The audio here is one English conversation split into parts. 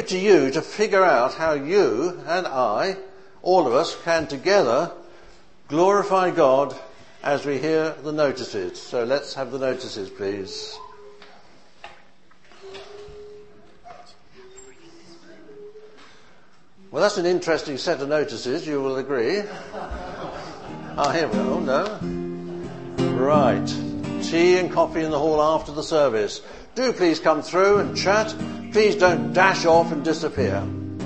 to you to figure out how you and I, all of us, can together glorify God as we hear the notices. So let's have the notices, please. Well, that's an interesting set of notices, you will agree. Here we go. No. Right. Tea and coffee in the hall after the service. Do please come through and chat. Please don't dash off and disappear.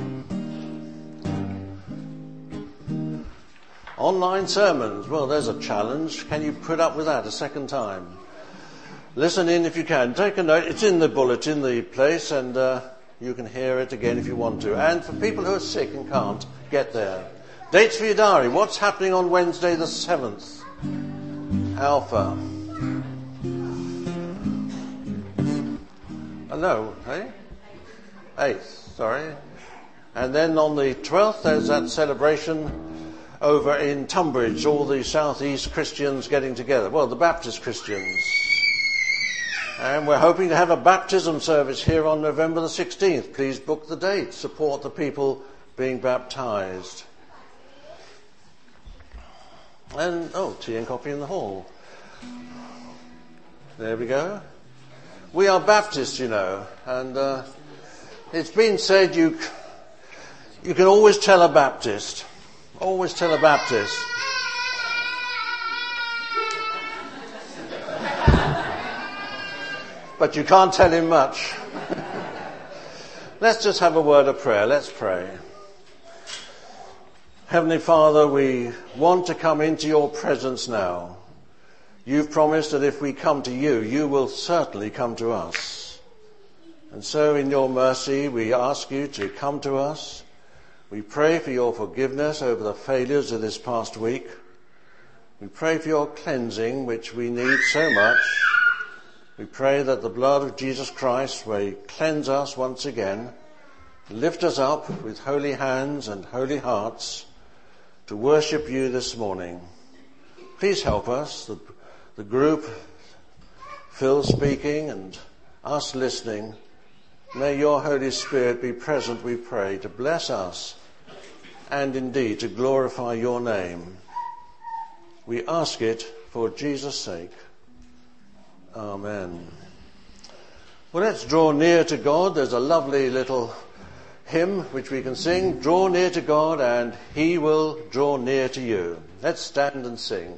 Online sermons. Well, there's a challenge. Can you put up with that a second time? Listen in if you can. Take a note. It's in the bulletin, the place, and you can hear it again if you want to. And for people who are sick and can't get there. Dates for your diary. What's happening on Wednesday the 7th? Alpha. No, eh? 8th, sorry. And then on the 12th, there's that celebration over in Tunbridge, all the South East Christians getting together. Well, the Baptist Christians. And we're hoping to have a baptism service here on November the 16th. Please book the date. Support the people being baptized. And, tea and coffee in the hall. There we go. We are Baptists, you know, and it's been said you can always tell a Baptist. Always tell a Baptist. But you can't tell him much. Let's just have a word of prayer. Let's pray. Heavenly Father, we want to come into your presence now. You've promised that if we come to you, you will certainly come to us. And so in your mercy, we ask you to come to us. We pray for your forgiveness over the failures of this past week. We pray for your cleansing, which we need so much. We pray that the blood of Jesus Christ may cleanse us once again, lift us up with holy hands and holy hearts to worship you this morning. Please help us, the group, Phil speaking and us listening. May your Holy Spirit be present, we pray, to bless us and indeed to glorify your name. We ask it for Jesus' sake. Amen. Well, let's draw near to God. There's a lovely little hymn which we can sing. Draw near to God and he will draw near to you. Let's stand and sing.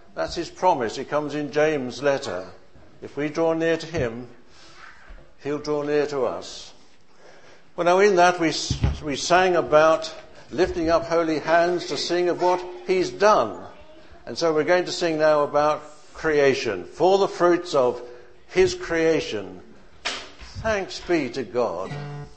That's his promise. It comes in James' letter. If we draw near to him, he'll draw near to us. Well, now in that we sang about lifting up holy hands to sing of what he's done. And so we're going to sing now about creation. For the fruits of his creation, thanks be to God.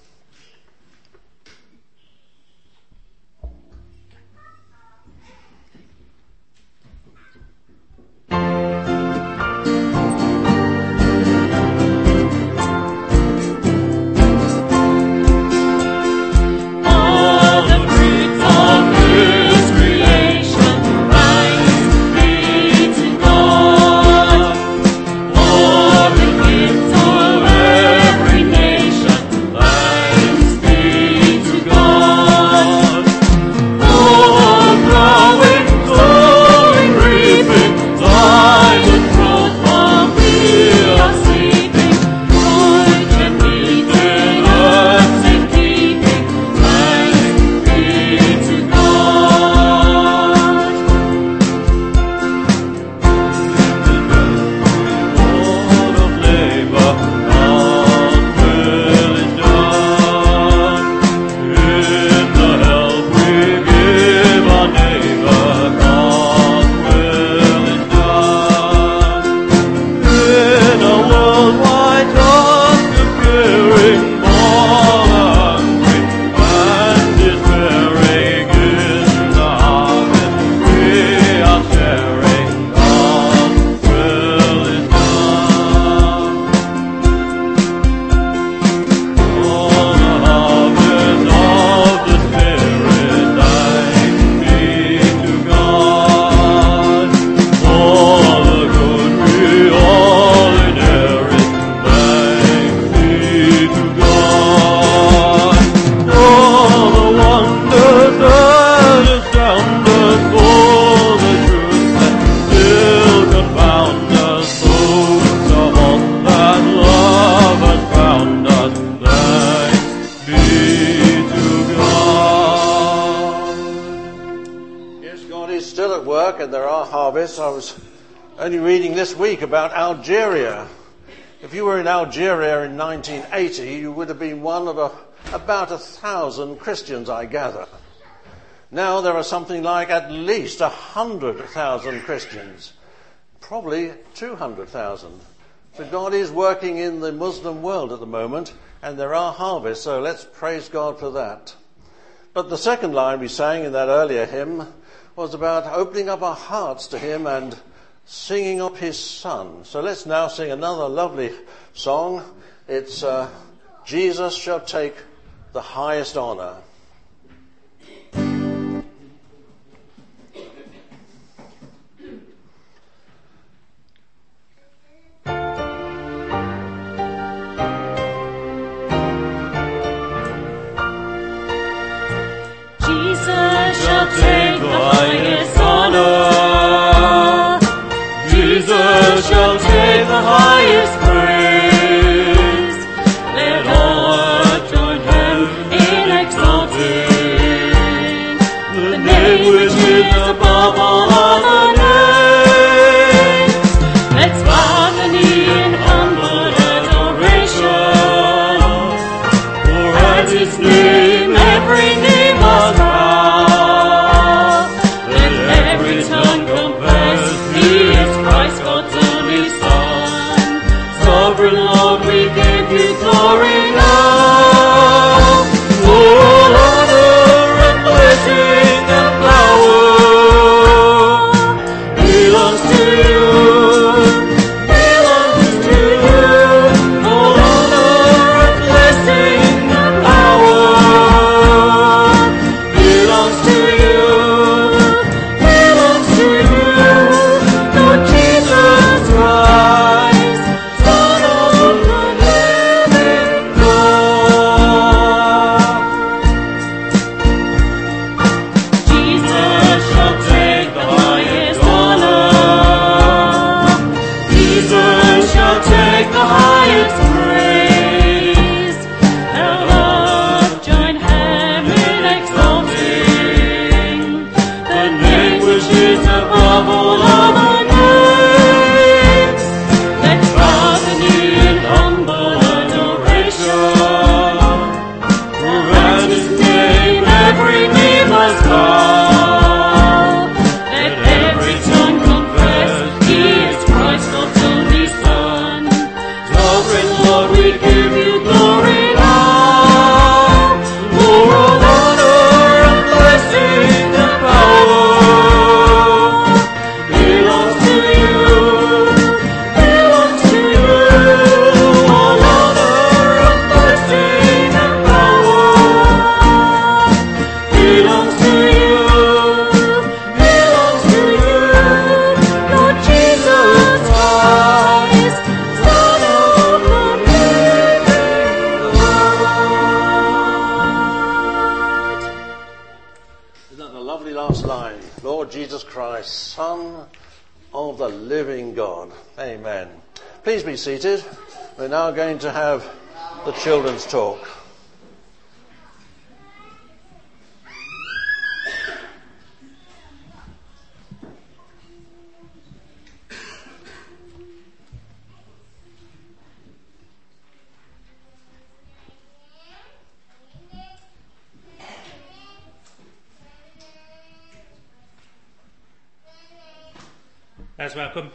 I was only reading this week about Algeria. If you were in Algeria in 1980, you would have been one of about 1,000 Christians, I gather. Now there are something like at least 100,000 Christians, probably 200,000. So God is working in the Muslim world at the moment, and there are harvests, so let's praise God for that. But the second line we sang in that earlier hymn was about opening up our hearts to him and singing of his Son. So let's now sing another lovely song. It's Jesus Shall Take the Highest Honor. Take the highest honor. Jesus shall take the highest praise. Let all earth join hands in exalting the name which is above all other names. Let's bow the knee in humble adoration, for at his name every knee must bow. Sovereign Lord, we give you glory now. All honor and blessing and power belongs to you, belongs to you. All honor and blessing and power belongs to you, belongs to you. Lord Jesus Christ, Jesus shall take the highest honor. living God. Amen. Please be seated. We're now going to have the children's talk. That's welcome.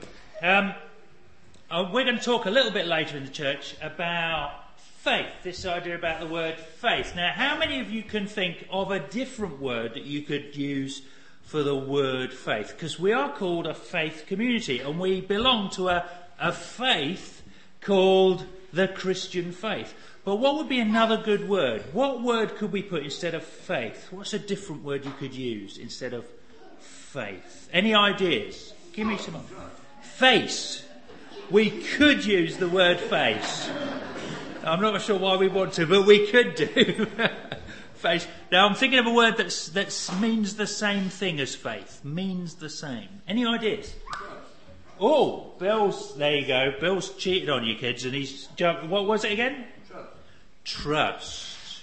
We're going to talk a little bit later in the church about faith, this idea about the word faith. Now, how many of you can think of a different word that you could use for the word faith? Because we are called a faith community, and we belong to a faith called the Christian faith. But what would be another good word? What word could we put instead of faith? What's a different word you could use instead of faith? Any ideas? Give me some. Face. We could use the word face. I'm not sure why we want to, but we could do. Face. Now I'm thinking of a word that means the same thing as faith. Means the same. Any ideas? Oh, Bill's. There you go. Bill's cheated on you kids, and he's jumped. What was it again? Trust.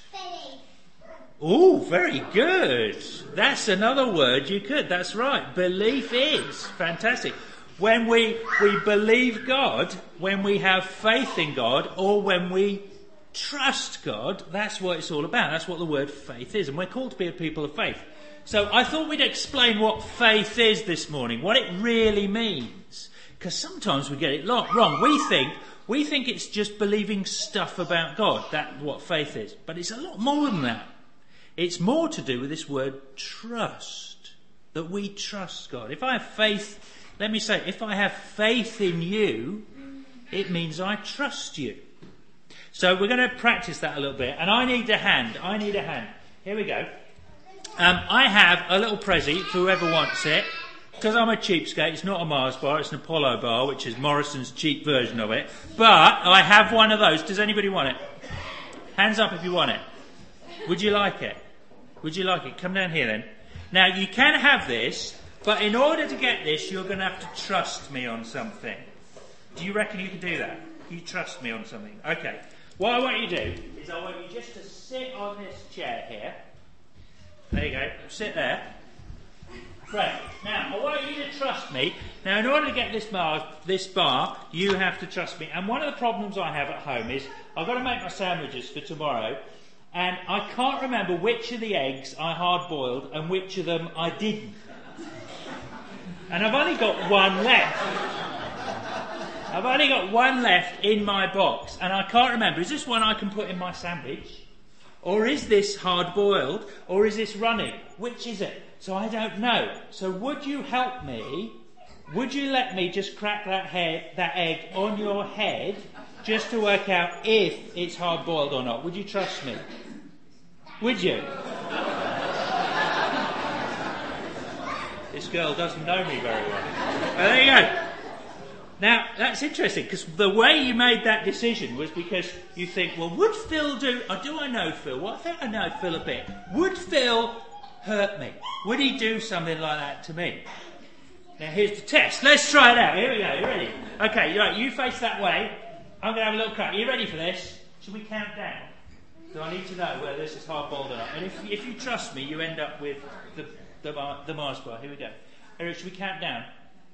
Oh, very good. That's another word you could. That's right. Belief is. Fantastic. When we believe God, when we have faith in God, or when we trust God, that's what it's all about. That's what the word faith is. And we're called to be a people of faith. So I thought we'd explain what faith is this morning, what it really means. Because sometimes we get it wrong. We think it's just believing stuff about God. That's what faith is. But it's a lot more than that. It's more to do with this word trust, that we trust God. If I have faith, let me say, if I have faith in you, it means I trust you. So we're going to practice that a little bit, and I need a hand. Here we go. I have a little Prezi for whoever wants it, because I'm a cheapskate. It's not a Mars bar, it's an Apollo bar, which is Morrison's cheap version of it. But I have one of those. Does anybody want it? Hands up if you want it. Would you like it? Would you like it? Come down here then. Now, you can have this, but in order to get this, you're going to have to trust me on something. Do you reckon you can do that? You trust me on something? Okay. What I want you to do is I want you just to sit on this chair here. There you go. Sit there. Great. Now, I want you to trust me. Now, in order to get this bar, you have to trust me. And one of the problems I have at home is I've got to make my sandwiches for tomorrow. And I can't remember which of the eggs I hard-boiled and which of them I didn't. And I've only got one left. I've only got one left in my box. And I can't remember, is this one I can put in my sandwich? Or is this hard-boiled? Or is this runny? Which is it? So I don't know. So would you help me? Would you let me just crack that egg on your head just to work out if it's hard-boiled or not? Would you trust me? Would you? This girl doesn't know me very well. There you go. Now, that's interesting, because the way you made that decision was because you think, well, would Phil do... do I know Phil? Well, I think I know Phil a bit. Would Phil hurt me? Would he do something like that to me? Now, here's the test. Let's try it out. Here we go. You ready? Okay, right, you face that way. I'm going to have a little crack. Are you ready for this? Should we count down? So I need to know whether this is hard-boiled or not. And if you trust me, you end up with the Mars bar. Here we go. Should we count down?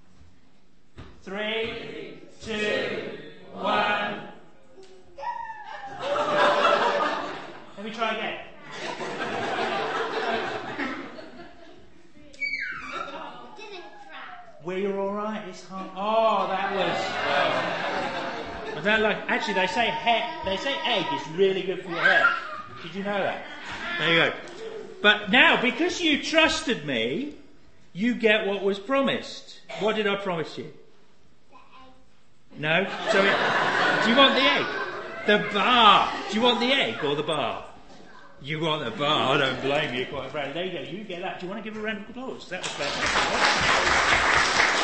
3, 2, 1. Let me try again. Were you all right? It's hard. Oh, that was. I don't like. Actually, they say egg is really good for your hair. Did you know that? There you go. But now, because you trusted me, you get what was promised. What did I promise you? No? So, do you want the egg? The bar. Do you want the egg or the bar? You want the bar. I don't blame you, quite frankly. There you go. You get that. Do you want to give a round of applause? That was fantastic.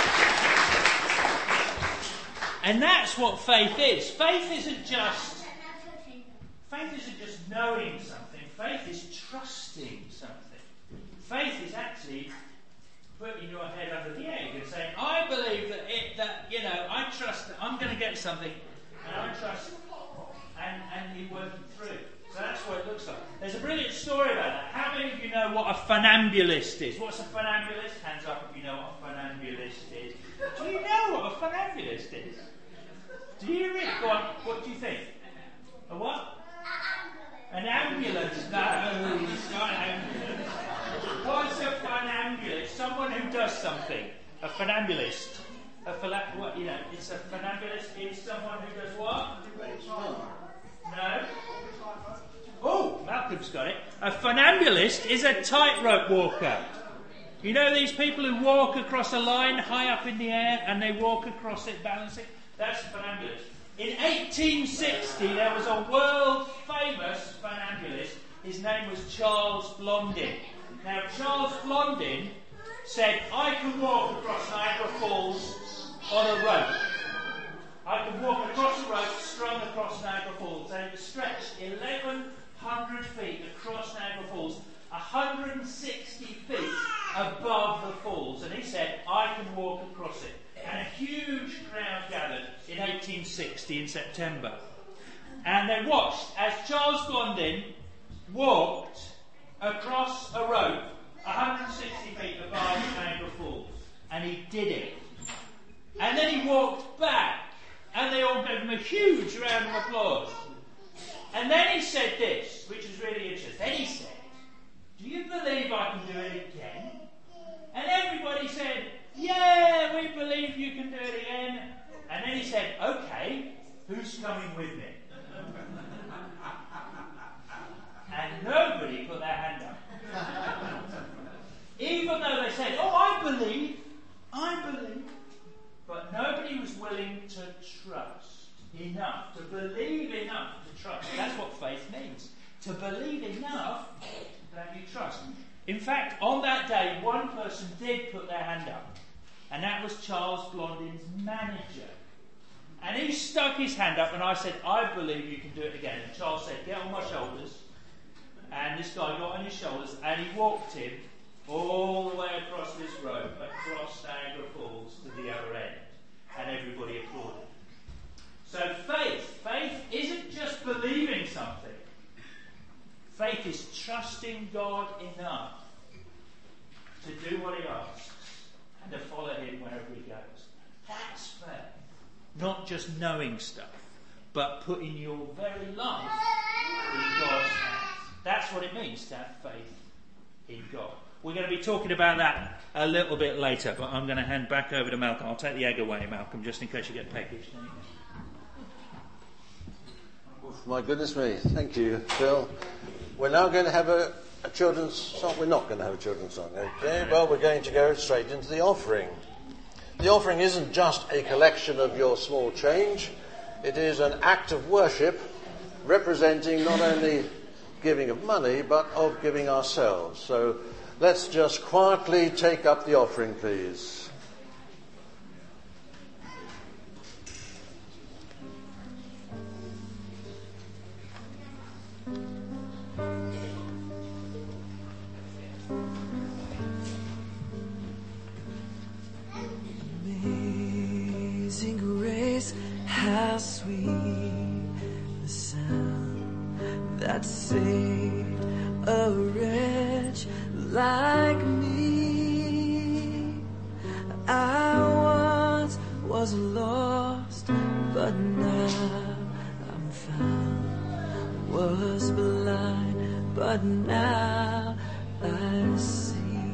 And that's what faith is. Faith isn't just knowing something. Faith is trusting something. Faith is actually putting your head under the egg and saying, I believe that I trust that I'm going to get something, and I trust, and you work it through. So that's what it looks like. There's a brilliant story about that. How many of you know what a funambulist is? What's a funambulist? Hands up if you know what a funambulist is. Do you know what a funambulist is? Do you really? Go on, what do you think? A what? An ambulance. No, it's not an ambulance. What's a funambulist? Someone who does something. A funambulist. It's a funambulist is someone who does what? No. Oh, Malcolm's got it. A funambulist is a tightrope walker. You know these people who walk across a line high up in the air and they walk across it balancing? That's a funambulist. In 1860, there was a world-famous funambulist. His name was Charles Blondin. Now, Charles Blondin said, I can walk across Niagara Falls on a rope. I can walk across a rope strung across Niagara Falls. And it was stretched 1,100 feet across Niagara Falls, 160 feet above the falls. And he said, I can walk across it. And a huge crowd gathered in 1860 in September. And they watched as Charles Blondin walked across a rope 160 feet above Niagara Falls. And he did it. And then he walked back. And they all gave him a huge round of applause. And then he said this, which is really interesting. Then he said, do you believe I can do it again? And everybody said, yeah, we believe you can do it again. And then he said, okay, who's coming with me? And nobody put their hand up. Even though they said, oh, I believe. But nobody was willing to trust enough, to believe enough to trust. That's what faith means. To believe enough that you trust. In fact, on that day, one person did put their hand up. And that was Charles Blondin's manager. And he stuck his hand up and I said, I believe you can do it again. And Charles said, get on my shoulders. And this guy got on his shoulders and he walked him all the way across this road, across Niagara Falls to the other end. And everybody applauded. So faith isn't just believing something. Faith is trusting God enough to do what he asks and to follow him wherever he goes. That's faith. Not just knowing stuff, but putting your very life in God's hands. That's what it means to have faith in God. We're going to be talking about that a little bit later, but I'm going to hand back over to Malcolm. I'll take the egg away, Malcolm, just in case you get pecked. My goodness me. Thank you, Phil. We're now going to have a children's song. We're not going to have a children's song, okay? Well, we're going to go straight into the offering. The offering isn't just a collection of your small change. It is an act of worship representing not only giving of money, but of giving ourselves. So let's just quietly take up the offering, please. Amazing grace, how sweet the sound that saved a wretch like me. I once was lost, but now I'm found. Was blind, but now I see.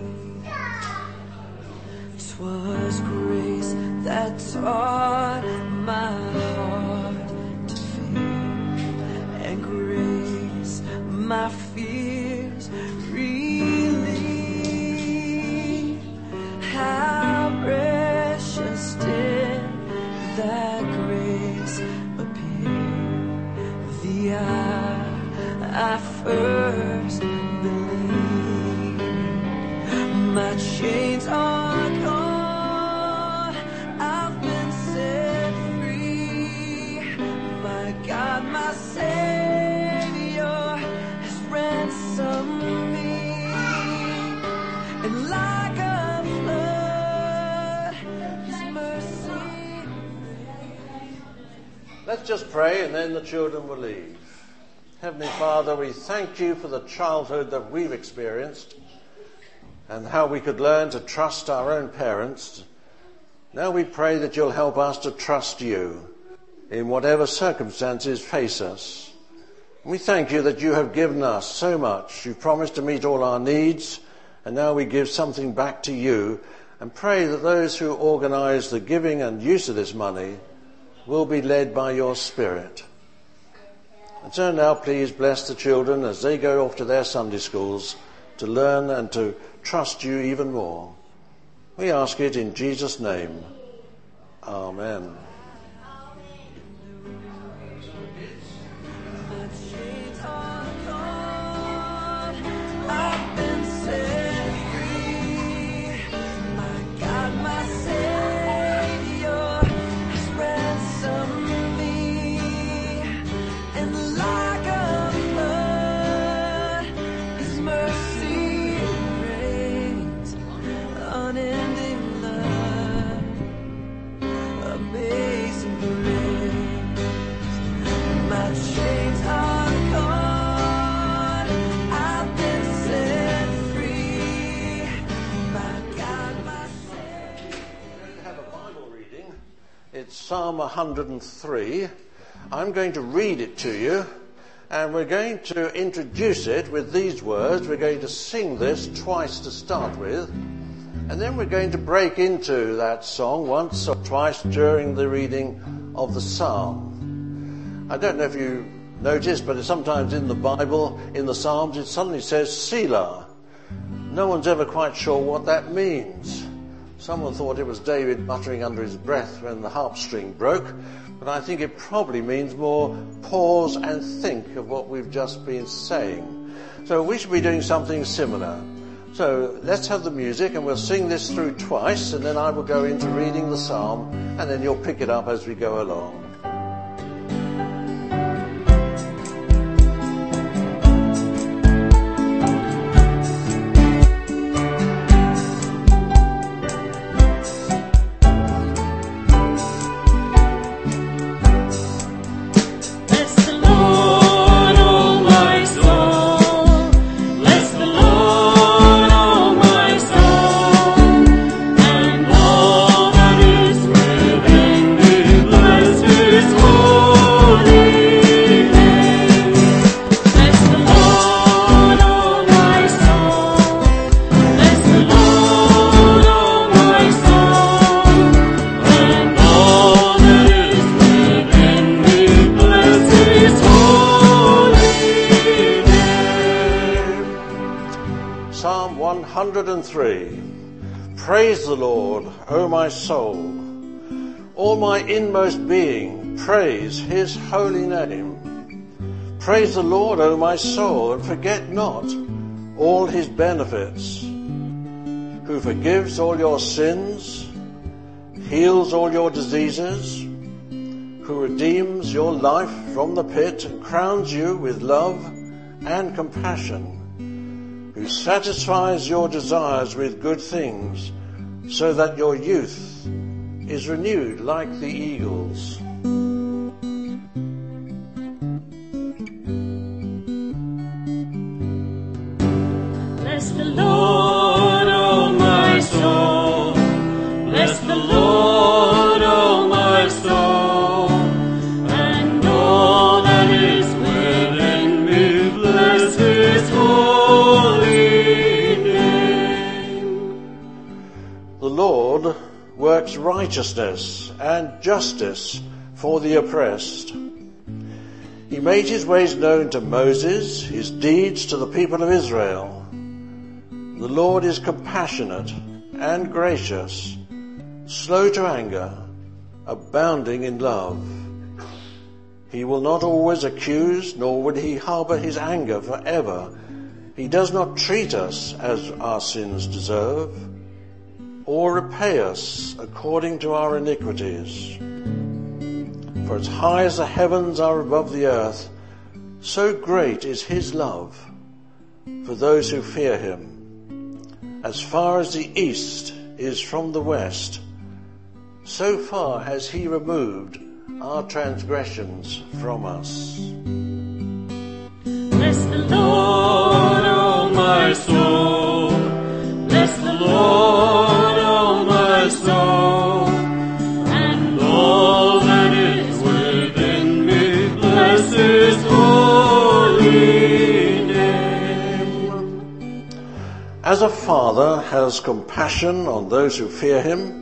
'Twas grace that taught my heart to fear, and grace my fears relieved. How precious did that grace appear the hour I first believed. My chains are gone, I've been set free. My God, my Savior has ransomed me, and like a flood Let's just pray and then the children will leave. Heavenly Father, we thank you for the childhood that we've experienced and how we could learn to trust our own parents. Now we pray that you'll help us to trust you in whatever circumstances face us. We thank you that you have given us so much. You've promised to meet all our needs, and now we give something back to you, and pray that those who organise the giving and use of this money will be led by your Spirit. And so now please bless the children as they go off to their Sunday schools to learn and to trust you even more. We ask it in Jesus' name. Amen. It's Psalm 103. I'm going to read it to you, and we're going to introduce it with these words. We're going to sing this twice to start with, and then we're going to break into that song once or twice during the reading of the psalm. I don't know if you noticed, but sometimes in the Bible, in the Psalms, it suddenly says Selah. No one's ever quite sure what that means. Someone thought it was David muttering under his breath when the harp string broke, but I think it probably means more pause and think of what we've just been saying. So we should be doing something similar. So let's have the music and we'll sing this through twice, and then I will go into reading the psalm, and then you'll pick it up as we go along. Psalm 103. Praise the Lord, O my soul. All my inmost being, praise his holy name. Praise the Lord, O my soul, and forget not all his benefits, who forgives all your sins, heals all your diseases, who redeems your life from the pit and crowns you with love and compassion, who satisfies your desires with good things, so that your youth is renewed like the eagles. Bless the Lord, O my soul. Bless the Lord, O my soul. And all that is within me, bless his holy name. The Lord works righteousness and justice for the oppressed. He made his ways known to Moses, his deeds to the people of Israel. The Lord is compassionate and gracious, slow to anger, abounding in love. He will not always accuse, nor would he harbour his anger forever. He does not treat us as our sins deserve, or repay us according to our iniquities. For as high as the heavens are above the earth, so great is his love for those who fear him. As far as the east is from the west, so far has he removed our transgressions from us. Bless the Lord, oh my soul. Bless the Lord, oh my soul. And all that is within me, bless his holy name. As a father has compassion on those who fear him,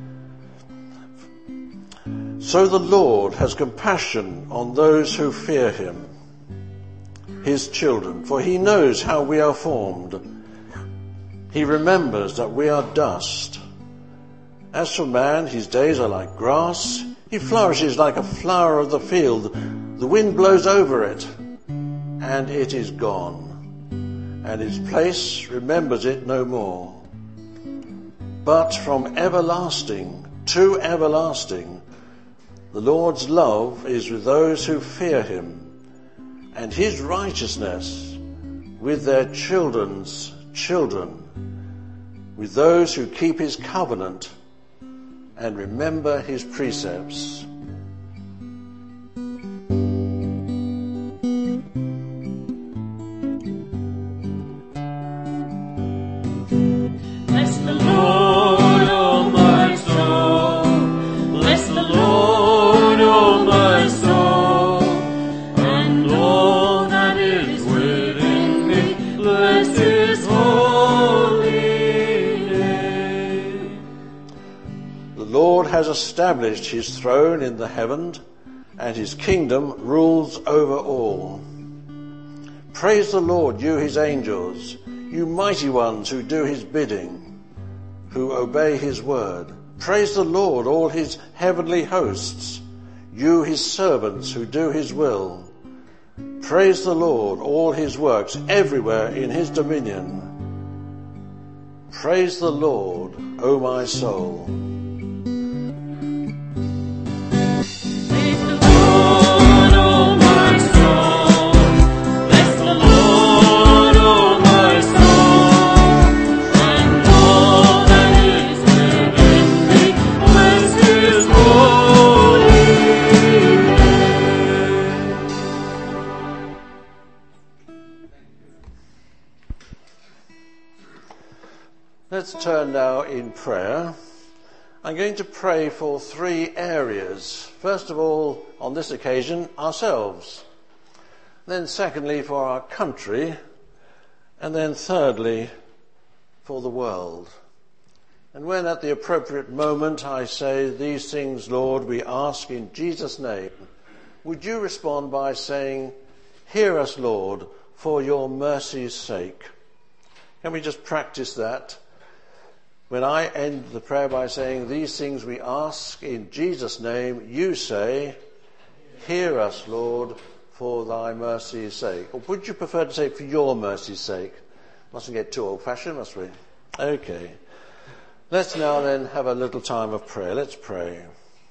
so the Lord has compassion on those who fear him, his children, for he knows how we are formed. He remembers that we are dust. As for man, his days are like grass. He flourishes like a flower of the field. The wind blows over it, and it is gone, and its place remembers it no more. But from everlasting to everlasting, the Lord's love is with those who fear him, and his righteousness with their children's children, with those who keep his covenant and remember his precepts. Bless the Lord, oh my soul. Bless the Lord, oh my soul. And all that is within me, bless his holy name. The Lord has established his throne in the heavens, and his kingdom rules over all. Praise the Lord, you his angels, you mighty ones who do his bidding, who obey his word. Praise the Lord, all his heavenly hosts, you his servants who do his will. Praise the Lord, all his works everywhere in his dominion. Praise the Lord, O my soul. Praise the Lord, oh my soul. Bless the Lord, oh my soul. And all that is within me, bless his holy name. Let's turn now in prayer. I'm going to pray for 3 areas. First of all, on this occasion, ourselves. Then secondly, for our country. And then thirdly, for the world. And when at the appropriate moment I say, these things, Lord, we ask in Jesus' name, would you respond by saying, hear us, Lord, for your mercy's sake? Can we just practice that? When I end the prayer by saying, these things we ask in Jesus' name, you say, hear us, Lord, for thy mercy's sake. Or would you prefer to say, for your mercy's sake? Mustn't get too old-fashioned, must we? Okay. Let's now then have a little time of prayer. Let's pray.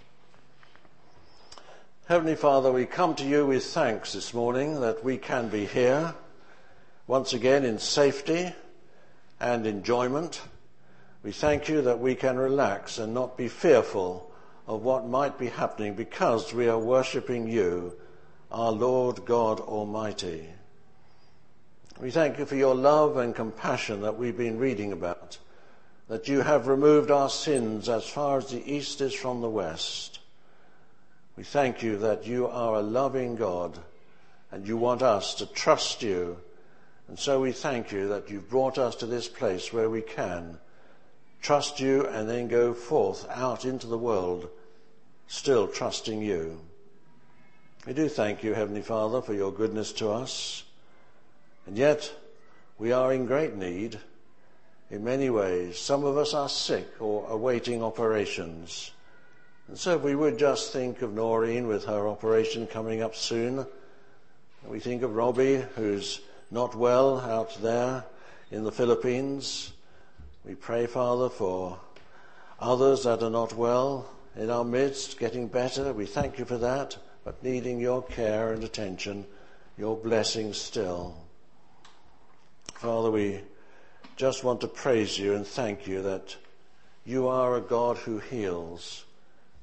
Heavenly Father, we come to you with thanks this morning that we can be here once again in safety and enjoyment. We thank you that we can relax and not be fearful of what might be happening because we are worshipping you, our Lord God Almighty. We thank you for your love and compassion that we've been reading about, that you have removed our sins as far as the east is from the west. We thank you that you are a loving God and you want us to trust you. And so we thank you that you've brought us to this place where we can trust you and then go forth out into the world, still trusting you. We do thank you, Heavenly Father, for your goodness to us. And yet, we are in great need in many ways. Some of us are sick or awaiting operations. And so if we would just think of Noreen with her operation coming up soon. We think of Robbie, who's not well out there in the Philippines. We pray, Father, for others that are not well in our midst, getting better. We thank you for that, but needing your care and attention, your blessings still. Father, we just want to praise you and thank you that you are a God who heals,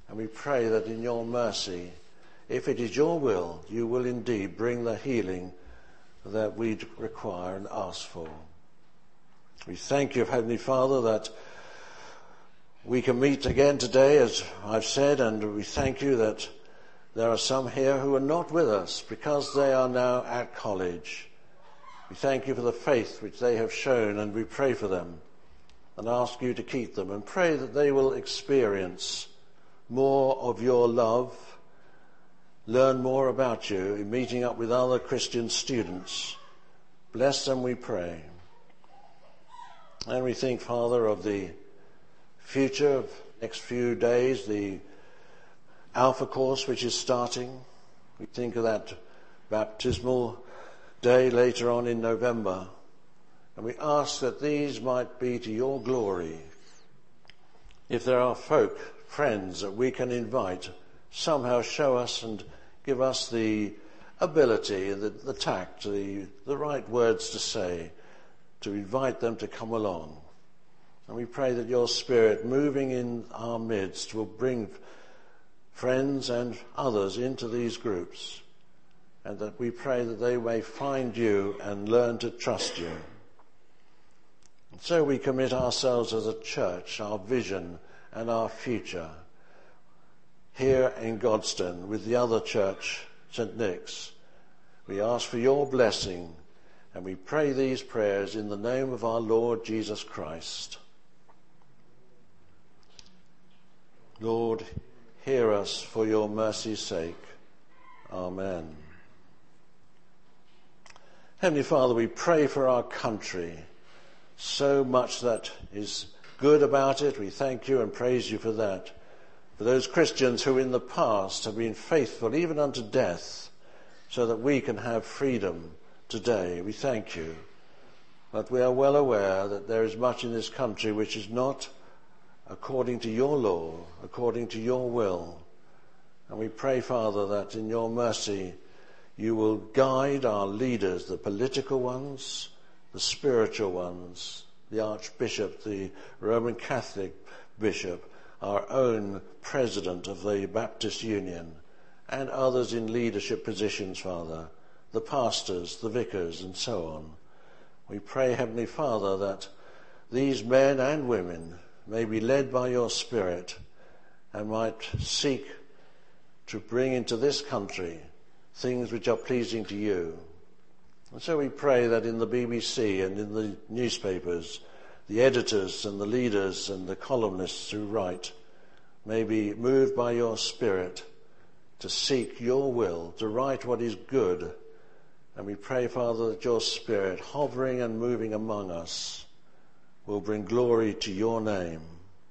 And we pray that in your mercy, if it is your will, you will indeed bring the healing that we require and ask for. We thank you, Heavenly Father, that we can meet again today, as I've said, and we thank you that there are some here who are not with us because they are now at college. We thank you for the faith which they have shown, and we pray for them and ask you to keep them and pray that they will experience more of your love, learn more about you in meeting up with other Christian students. Bless them, we pray. And we think, Father, of the future of next few days, the Alpha course which is starting. We think of that baptismal day later on in November. And we ask that these might be to your glory. If there are folk, friends that we can invite, somehow show us and give us the ability, the tact, the right words to say, to invite them to come along. And we pray that your Spirit moving in our midst will bring friends and others into these groups, and that we pray that they may find you and learn to trust you. And so we commit ourselves as a church, our vision and our future, here in Godstone with the other church, St. Nick's. We ask for your blessing, and we pray these prayers in the name of our Lord Jesus Christ. Lord, hear us for your mercy's sake. Amen. Heavenly Father, we pray for our country. So much that is good about it. We thank you and praise you for that. For those Christians who in the past have been faithful even unto death, so that we can have freedom today. We thank you. But we are well aware that there is much in this country which is not according to your law, according to your will. And we pray, Father, that in your mercy you will guide our leaders, the political ones, the spiritual ones, the Archbishop, the Roman Catholic Bishop, our own President of the Baptist Union, and others in leadership positions, Father, the pastors, the vicars, and so on. We pray, Heavenly Father, that these men and women may be led by your Spirit and might seek to bring into this country things which are pleasing to you. And so we pray that in the BBC and in the newspapers, the editors and the leaders and the columnists who write may be moved by your Spirit to seek your will, to write what is good. And we pray, Father, that your Spirit, hovering and moving among us, will bring glory to your name.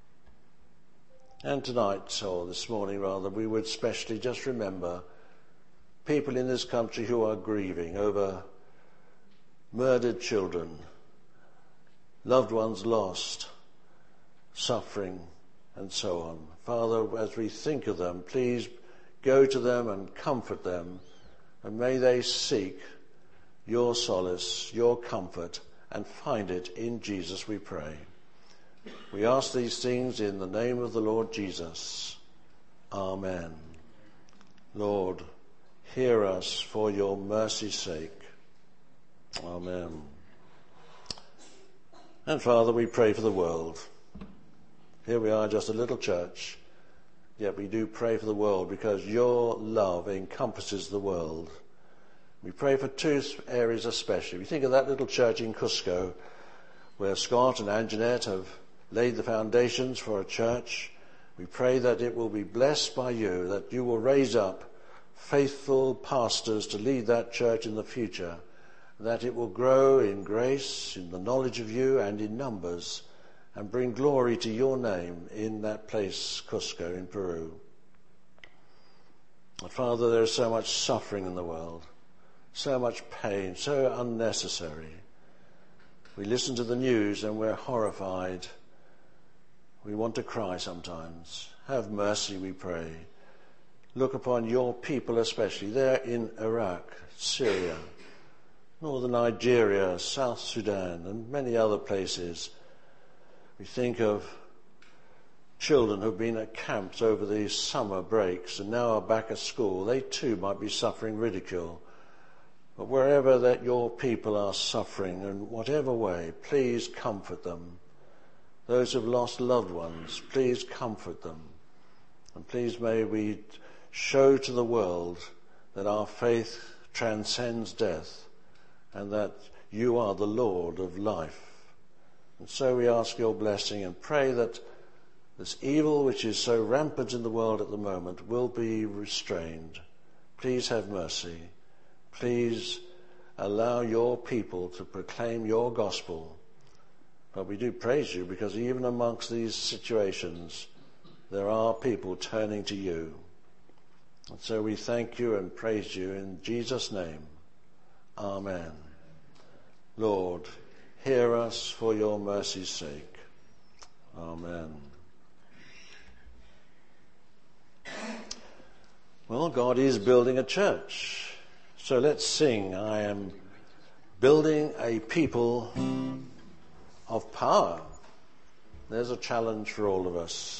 And tonight, or this morning rather, we would specially just remember people in this country who are grieving over murdered children, loved ones lost, suffering, and so on. Father, as we think of them, please go to them and comfort them, and may they seek your solace, your comfort, and find it in Jesus, we pray. We ask these things in the name of the Lord Jesus. Amen. Lord, hear us for your mercy's sake. Amen. And Father, we pray for the world. Here we are, just a little church, yet we do pray for the world because your love encompasses the world. We pray for two areas especially. We think of that little church in Cusco where Scott and Anjanette have laid the foundations for a church. We pray that it will be blessed by you, that you will raise up faithful pastors to lead that church in the future, that it will grow in grace, in the knowledge of you, and in numbers, and bring glory to your name in that place, Cusco in Peru. But Father, there is so much suffering in the world, so much pain, so unnecessary. We listen to the news and we're horrified. We want to cry sometimes. Have mercy, we pray. Look upon your people especially there in Iraq, Syria, northern Nigeria, South Sudan, and many other places. We think of children who've been at camps over these summer breaks and now are back at school, they too might be suffering ridicule. But wherever that your people are suffering, in whatever way, please comfort them. Those who've lost loved ones, please comfort them. And please may we show to the world that our faith transcends death and that you are the Lord of life. And so we ask your blessing and pray that this evil which is so rampant in the world at the moment will be restrained. Please have mercy. Please allow your people to proclaim your gospel. But we do praise you because even amongst these situations, there are people turning to you. And so we thank you and praise you in Jesus' name. Amen. Lord, hear us for your mercy's sake. Amen. Well, God is building a church. So let's sing, I am building a people of power. There's a challenge for all of us.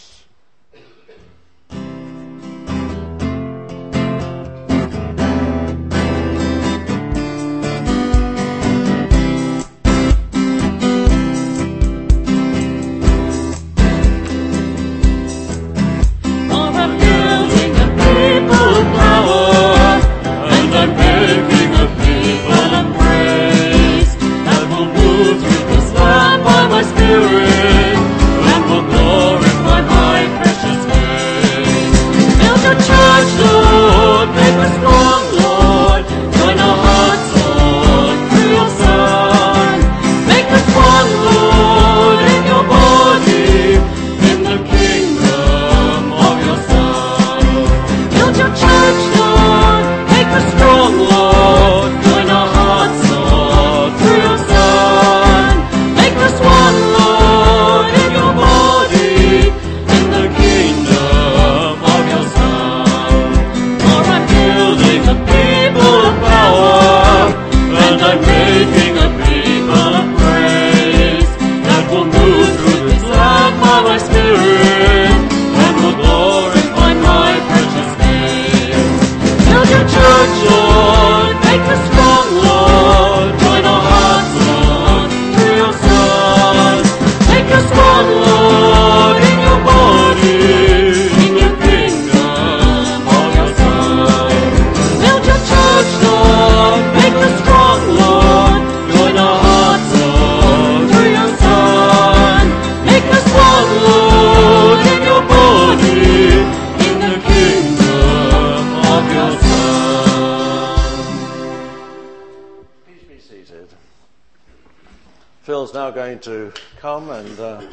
Phil's now going to come and,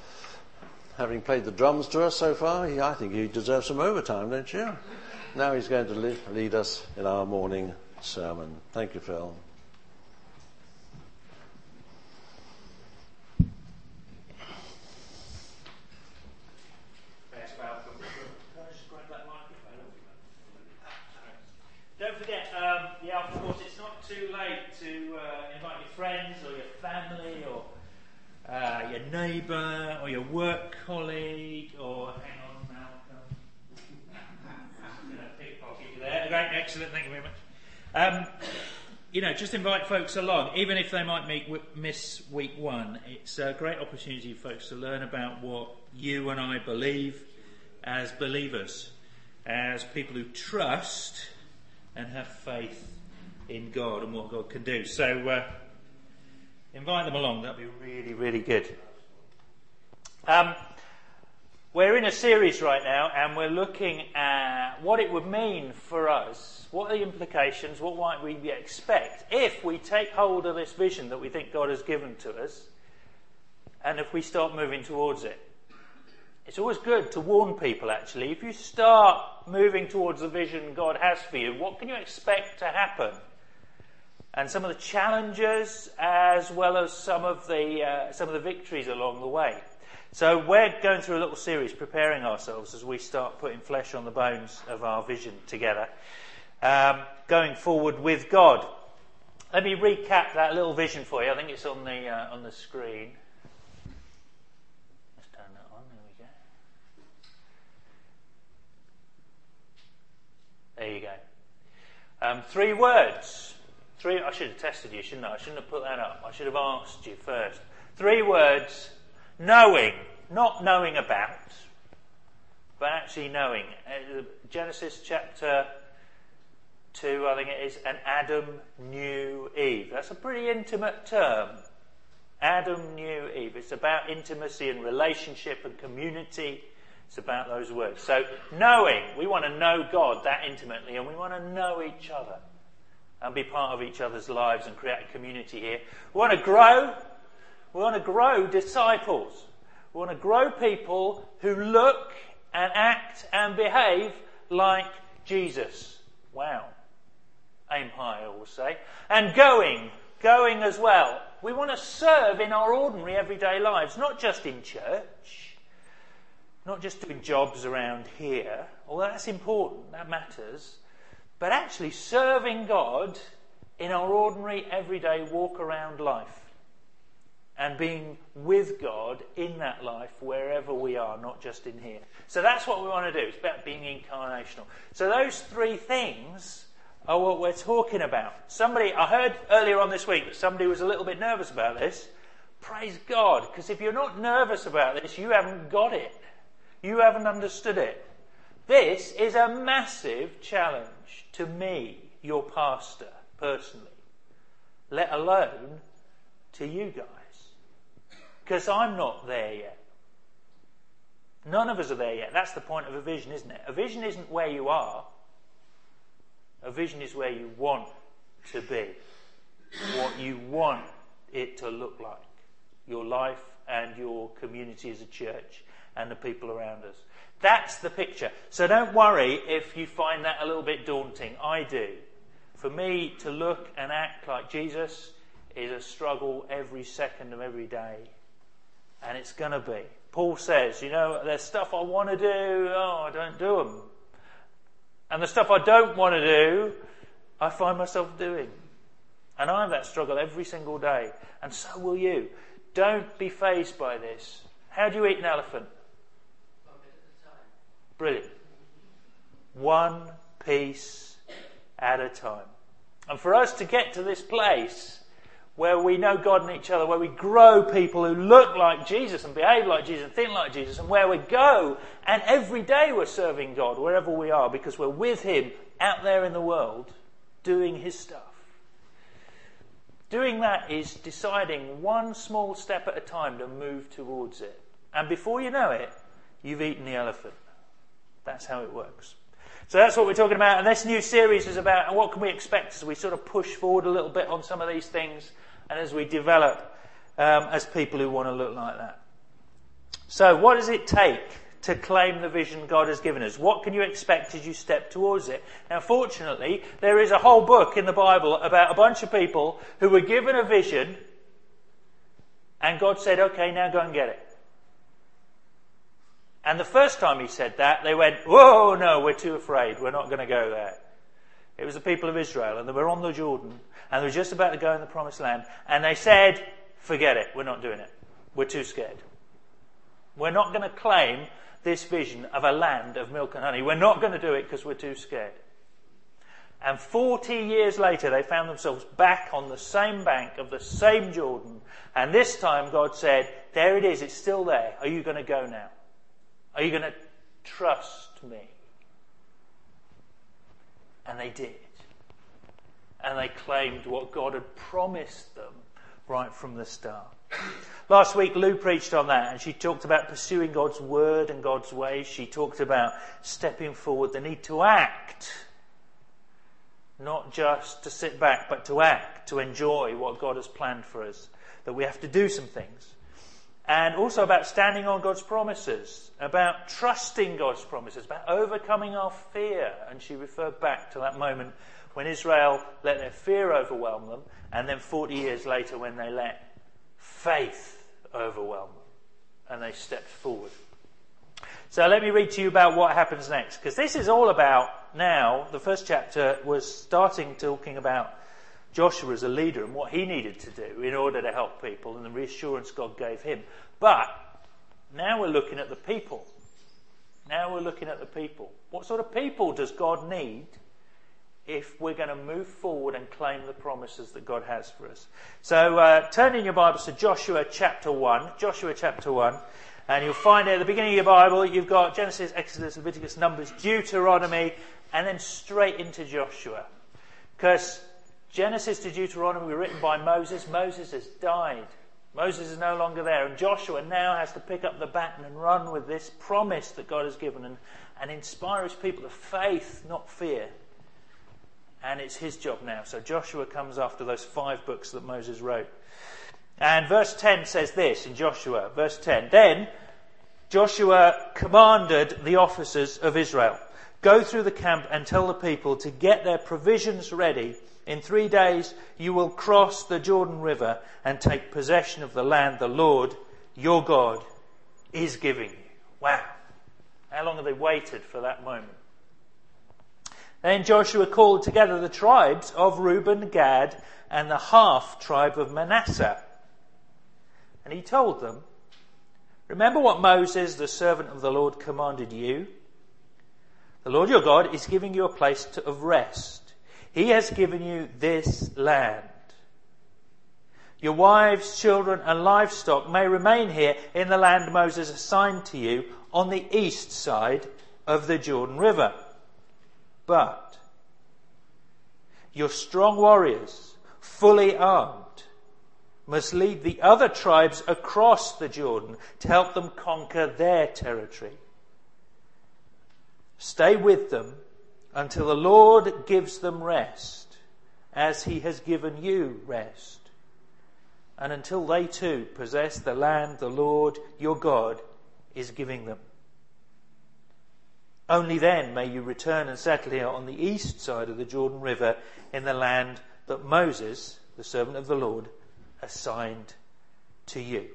having played the drums to us so far, I think he deserves some overtime, don't you? Now he's going to lead us in our morning sermon. Thank you, Phil. Thanks, Malcolm. Can I just grab that microphone? Don't forget, of course, it's not too late to invite your friends or your family or your neighbour or your work colleague or, hang on, Malcolm. I'm going to pickpocket you there. Great, excellent, thank you very much. Just invite folks along, even if they might miss week one. It's a great opportunity for folks to learn about what you and I believe as believers, as people who trust and have faith in God and what God can do. So invite them along. That'd be really, really good. We're in a series right now, and we're looking at what it would mean for us. What are the implications? What might we expect if we take hold of this vision that we think God has given to us, and if we start moving towards it? It's always good to warn people, actually. If you start moving towards the vision God has for you, what can you expect to happen? And some of the challenges, as well as some of the victories along the way. So we're going through a little series, preparing ourselves as we start putting flesh on the bones of our vision together, going forward with God. Let me recap that little vision for you. I think it's on the screen. Let's turn that on. There we go. 3 words. I should have tested you, shouldn't I? I shouldn't have put that up. I should have asked you first. 3 words. Knowing. Not knowing about, but actually knowing. Genesis chapter 2, I think it is, and Adam knew Eve. That's a pretty intimate term. Adam knew Eve. It's about intimacy and relationship and community. It's about those words. So knowing, we want to know God that intimately, and we want to know each other and be part of each other's lives and create a community here. We want to grow. We want to grow disciples. We want to grow people who look and act and behave like Jesus. Wow. Aim high, I will say. And going as well. We want to serve in our ordinary everyday lives, not just in church, not just doing jobs around here, although that's important, that matters, but actually serving God in our ordinary everyday walk around life and being with God in that life wherever we are, not just in here. So that's what we want to do. It's about being incarnational. So those 3 things are what we're talking about. I heard earlier on this week that somebody was a little bit nervous about this. Praise God, because if you're not nervous about this, you haven't got it. You haven't understood it. This is a massive challenge to me, your pastor, personally, let alone to you guys. Because I'm not there yet. None of us are there yet. That's the point of a vision, isn't it? A vision isn't where you are. A vision is where you want to be. What you want it to look like. Your life and your community as a church and the people around us. That's the picture. So don't worry if you find that a little bit daunting. I do. For me, to look and act like Jesus is a struggle every second of every day. And it's going to be. Paul says, there's stuff I want to do, I don't do them. And the stuff I don't want to do, I find myself doing. And I have that struggle every single day. And so will you. Don't be fazed by this. How do you eat an elephant? One bit at a time. Brilliant. One piece at a time. And for us to get to this place where we know God and each other, where we grow people who look like Jesus and behave like Jesus and think like Jesus, and where we go and every day we're serving God wherever we are because we're with Him out there in the world doing His stuff. Doing that is deciding one small step at a time to move towards it. And before you know it, you've eaten the elephant. That's how it works. So that's what we're talking about. And this new series is about what can we expect as we sort of push forward a little bit on some of these things and as we develop as people who want to look like that. So what does it take to claim the vision God has given us? What can you expect as you step towards it? Now, fortunately, there is a whole book in the Bible about a bunch of people who were given a vision and God said, okay, now go and get it. And the first time He said that, they went, whoa, no, we're too afraid. We're not going to go there. It was the people of Israel, and they were on the Jordan, and they were just about to go in the Promised Land, and they said, forget it, we're not doing it. We're too scared. We're not going to claim this vision of a land of milk and honey. We're not going to do it because we're too scared. And 40 years later, they found themselves back on the same bank of the same Jordan, and this time God said, there it is, it's still there. Are you going to go now? Are you going to trust me? And they did. And they claimed what God had promised them right from the start. Last week Lou preached on that, and she talked about pursuing God's word and God's ways. She talked about stepping forward, the need to act. Not just to sit back, but to act, to enjoy what God has planned for us. That we have to do some things. And also about standing on God's promises, about trusting God's promises, about overcoming our fear. And she referred back to that moment when Israel let their fear overwhelm them, and then 40 years later when they let faith overwhelm them, and they stepped forward. So let me read to you about what happens next, because this is all about now, the first chapter was starting talking about Joshua as a leader and what he needed to do in order to help people and the reassurance God gave him. But now we're looking at the people. Now we're looking at the people. What sort of people does God need if we're going to move forward and claim the promises that God has for us. So turn in your Bibles to Joshua chapter 1. Joshua chapter 1. And you'll find at the beginning of your Bible, you've got Genesis, Exodus, Leviticus, Numbers, Deuteronomy, and then straight into Joshua. Because Genesis to Deuteronomy were written by Moses. Moses has died. Moses is no longer there. And Joshua now has to pick up the baton and run with this promise that God has given and inspire his people to faith, not fear. And it's his job now. So Joshua comes after those 5 books that Moses wrote. And verse 10 says this in Joshua, verse 10. Then Joshua commanded the officers of Israel, go through the camp and tell the people to get their provisions ready. In 3 days you will cross the Jordan River and take possession of the land the Lord, your God, is giving you. Wow. How long have they waited for that moment? Then Joshua called together the tribes of Reuben, Gad, and the half tribe of Manasseh. And he told them, remember what Moses, the servant of the Lord, commanded you? The Lord your God is giving you a place of rest. He has given you this land. Your wives, children, and livestock may remain here in the land Moses assigned to you on the east side of the Jordan River. But your strong warriors, fully armed, must lead the other tribes across the Jordan to help them conquer their territory. Stay with them until the Lord gives them rest, as he has given you rest, and until they too possess the land the Lord your God is giving them. Only then may you return and settle here on the east side of the Jordan River in the land that Moses, the servant of the Lord, assigned to you.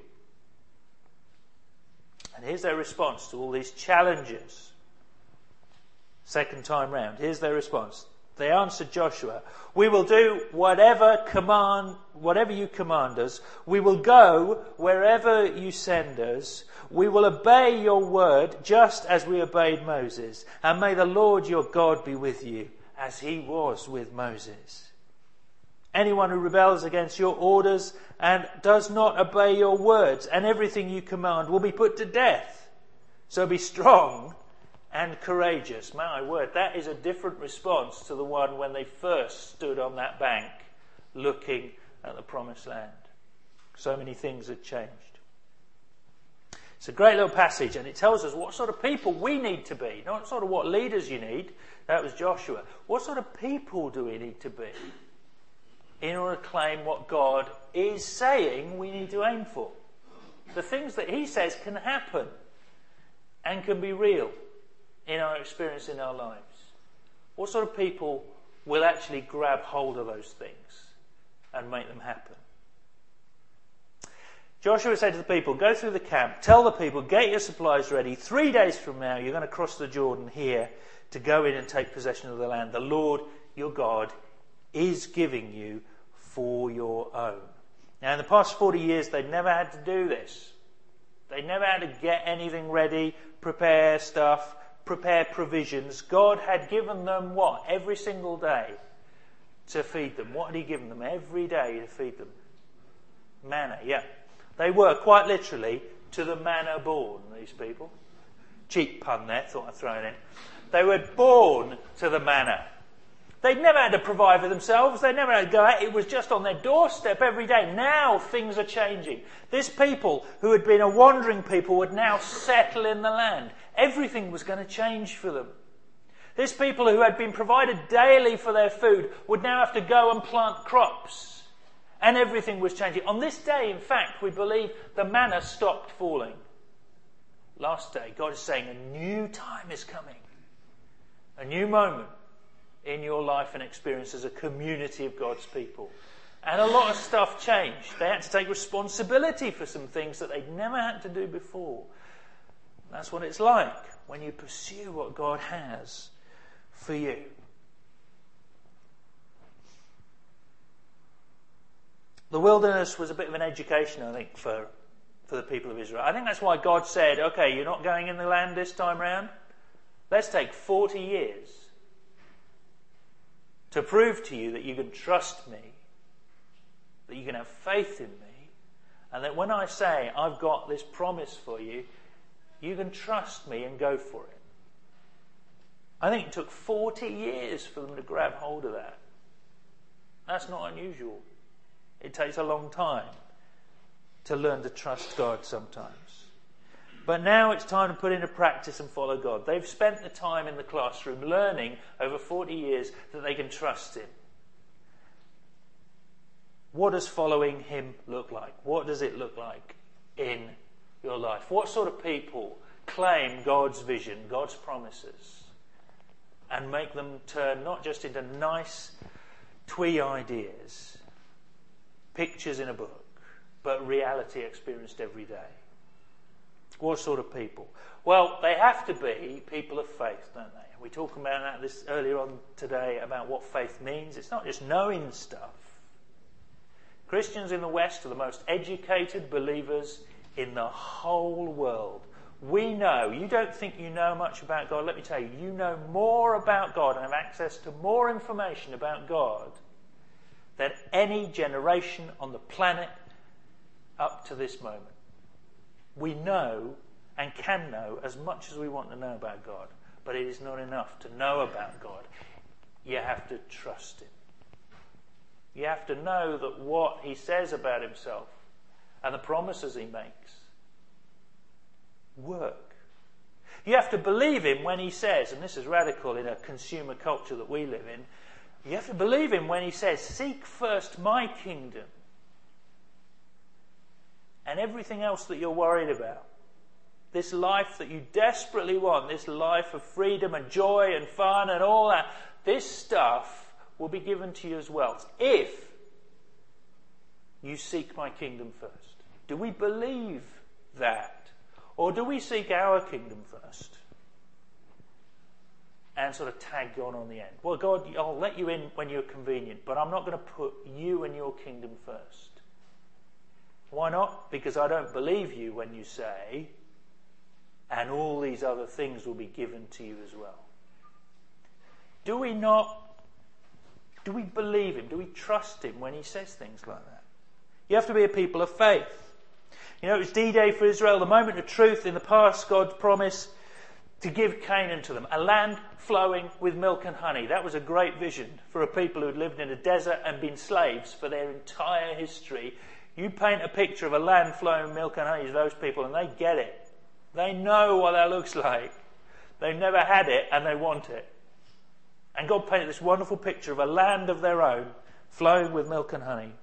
And here's their response to all these challenges. Second time round, here's their response. They answered Joshua, we will do whatever you command us. We will go wherever you send us. We will obey your word just as we obeyed Moses. And may the Lord your God be with you as he was with Moses. Anyone who rebels against your orders and does not obey your words and everything you command will be put to death. So be strong and courageous. My word, that is a different response to the one when they first stood on that bank looking at the promised land. So many things had changed. It's a great little passage, and it tells us what sort of people we need to be. Not sort of what leaders you need. That was Joshua. What sort of people do we need to be in order to claim what God is saying we need to aim for? The things that he says can happen and can be real in our experience in our lives. What sort of people will actually grab hold of those things and make them happen? Joshua said to the people, go through the camp, tell the people, get your supplies ready. 3 days from now, you're going to cross the Jordan here to go in and take possession of the land the Lord your God is giving you for your own. Now, in the past 40 years, they've never had to do this. They never had to get anything ready, prepare stuff, prepare provisions. God had given them what? Every single day to feed them. What had he given them every day to feed them? Manna, yeah. They were, quite literally, to the manna born, these people. Cheap pun there, thought I'd throw it in. They were born to the manna. They'd never had to provide for themselves. They never had to go out. It was just on their doorstep every day. Now things are changing. This people, who had been a wandering people, would now settle in the land. Everything was going to change for them. This people who had been provided daily for their food would now have to go and plant crops. And everything was changing. On this day, in fact, we believe the manna stopped falling. Last day, God is saying a new time is coming. A new moment in your life and experience as a community of God's people. And a lot of stuff changed. They had to take responsibility for some things that they'd never had to do before. That's what it's like when you pursue what God has for you. The wilderness was a bit of an education, I think, for the people of Israel. I think that's why God said, okay, you're not going in the land this time round. Let's take 40 years to prove to you that you can trust me, that you can have faith in me, and that when I say I've got this promise for you, you can trust me and go for it. I think it took 40 years for them to grab hold of that. That's not unusual. It takes a long time to learn to trust God sometimes. But now it's time to put into practice and follow God. They've spent the time in the classroom learning over 40 years that they can trust him. What does following him look like? What does it look like in your life? What sort of people claim God's vision, God's promises, and make them turn not just into nice, twee ideas, pictures in a book, but reality experienced every day? What sort of people? Well, they have to be people of faith, don't they? We talked about that earlier on today about what faith means. It's not just knowing stuff. Christians in the West are the most educated believers in the whole world. We know. You don't think you know much about God. Let me tell you, you know more about God and have access to more information about God than any generation on the planet up to this moment. We know and can know as much as we want to know about God, but it is not enough to know about God. You have to trust him. You have to know that what he says about himself and the promises he makes work. You have to believe him when he says, and this is radical in a consumer culture that we live in, you have to believe him when he says, seek first my kingdom, and everything else that you're worried about, this life that you desperately want, this life of freedom and joy and fun and all that, this stuff will be given to you as well, if you seek my kingdom first. Do we believe that? Or do we seek our kingdom first and sort of tag on the end? Well, God, I'll let you in when you're convenient, but I'm not going to put you and your kingdom first. Why not? Because I don't believe you when you say, and all these other things will be given to you as well. Do we believe him? Do we trust him when he says things like that? You have to be a people of faith. You know, it was D-Day for Israel, the moment of truth. In the past, God's promise to give Canaan to them, a land flowing with milk and honey. That was a great vision for a people who had lived in a desert and been slaves for their entire history. You paint a picture of a land flowing with milk and honey to those people and they get it. They know what that looks like. They've never had it and they want it. And God painted this wonderful picture of a land of their own flowing with milk and honey.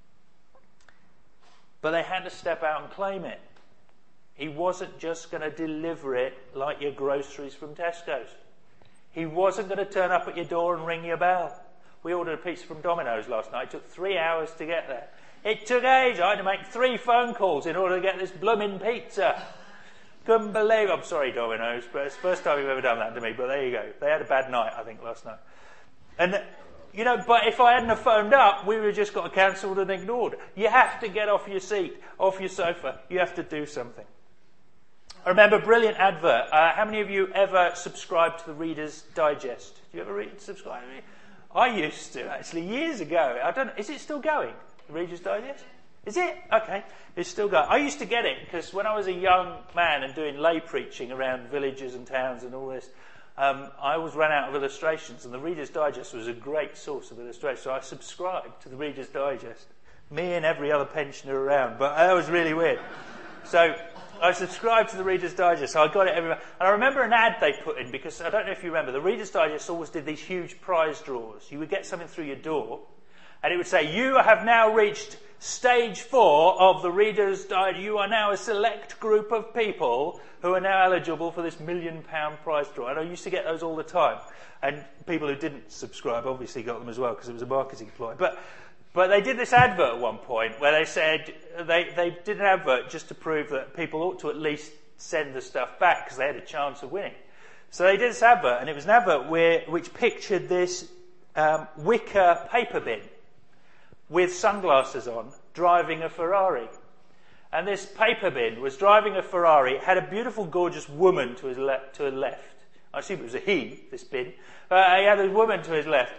But they had to step out and claim it. He wasn't just going to deliver it like your groceries from Tesco's. He wasn't going to turn up at your door and ring your bell. We ordered a pizza from Domino's last night. It took 3 hours to get there. It took ages. I had to make 3 phone calls in order to get this blooming pizza. Couldn't believe it. I'm sorry, Domino's, but it's the first time you've ever done that to me. But there you go. They had a bad night, I think, last night. And, you know, but if I hadn't have phoned up, we would have just got cancelled and ignored. You have to get off your seat, off your sofa. You have to do something. I remember a brilliant advert. How many of you ever subscribed to the Reader's Digest? Do you ever subscribe? I used to, actually, years ago. I don't know. Is it still going? The Reader's Digest? Is it? Okay. It's still going. I used to get it because when I was a young man and doing lay preaching around villages and towns and all this, I always ran out of illustrations, and the Reader's Digest was a great source of illustrations. So I subscribed to the Reader's Digest. Me and every other pensioner around. But that was really weird. So I subscribed to the Reader's Digest, so I got it everywhere. And I remember an ad they put in, because I don't know if you remember, the Reader's Digest always did these huge prize draws. You would get something through your door, and it would say, you have now reached stage 4 of the Reader's Digest. You are now a select group of people who are now eligible for this £1 million prize draw. And I used to get those all the time. And people who didn't subscribe obviously got them as well, because it was a marketing ploy. But they did this advert at one point where they said, they did an advert just to prove that people ought to at least send the stuff back because they had a chance of winning. So they did this advert, and it was an advert which pictured this wicker paper bin with sunglasses on, driving a Ferrari. And this paper bin was driving a Ferrari. It had a beautiful, gorgeous woman to his left. I assume it was a he, this bin. He had a woman to his left.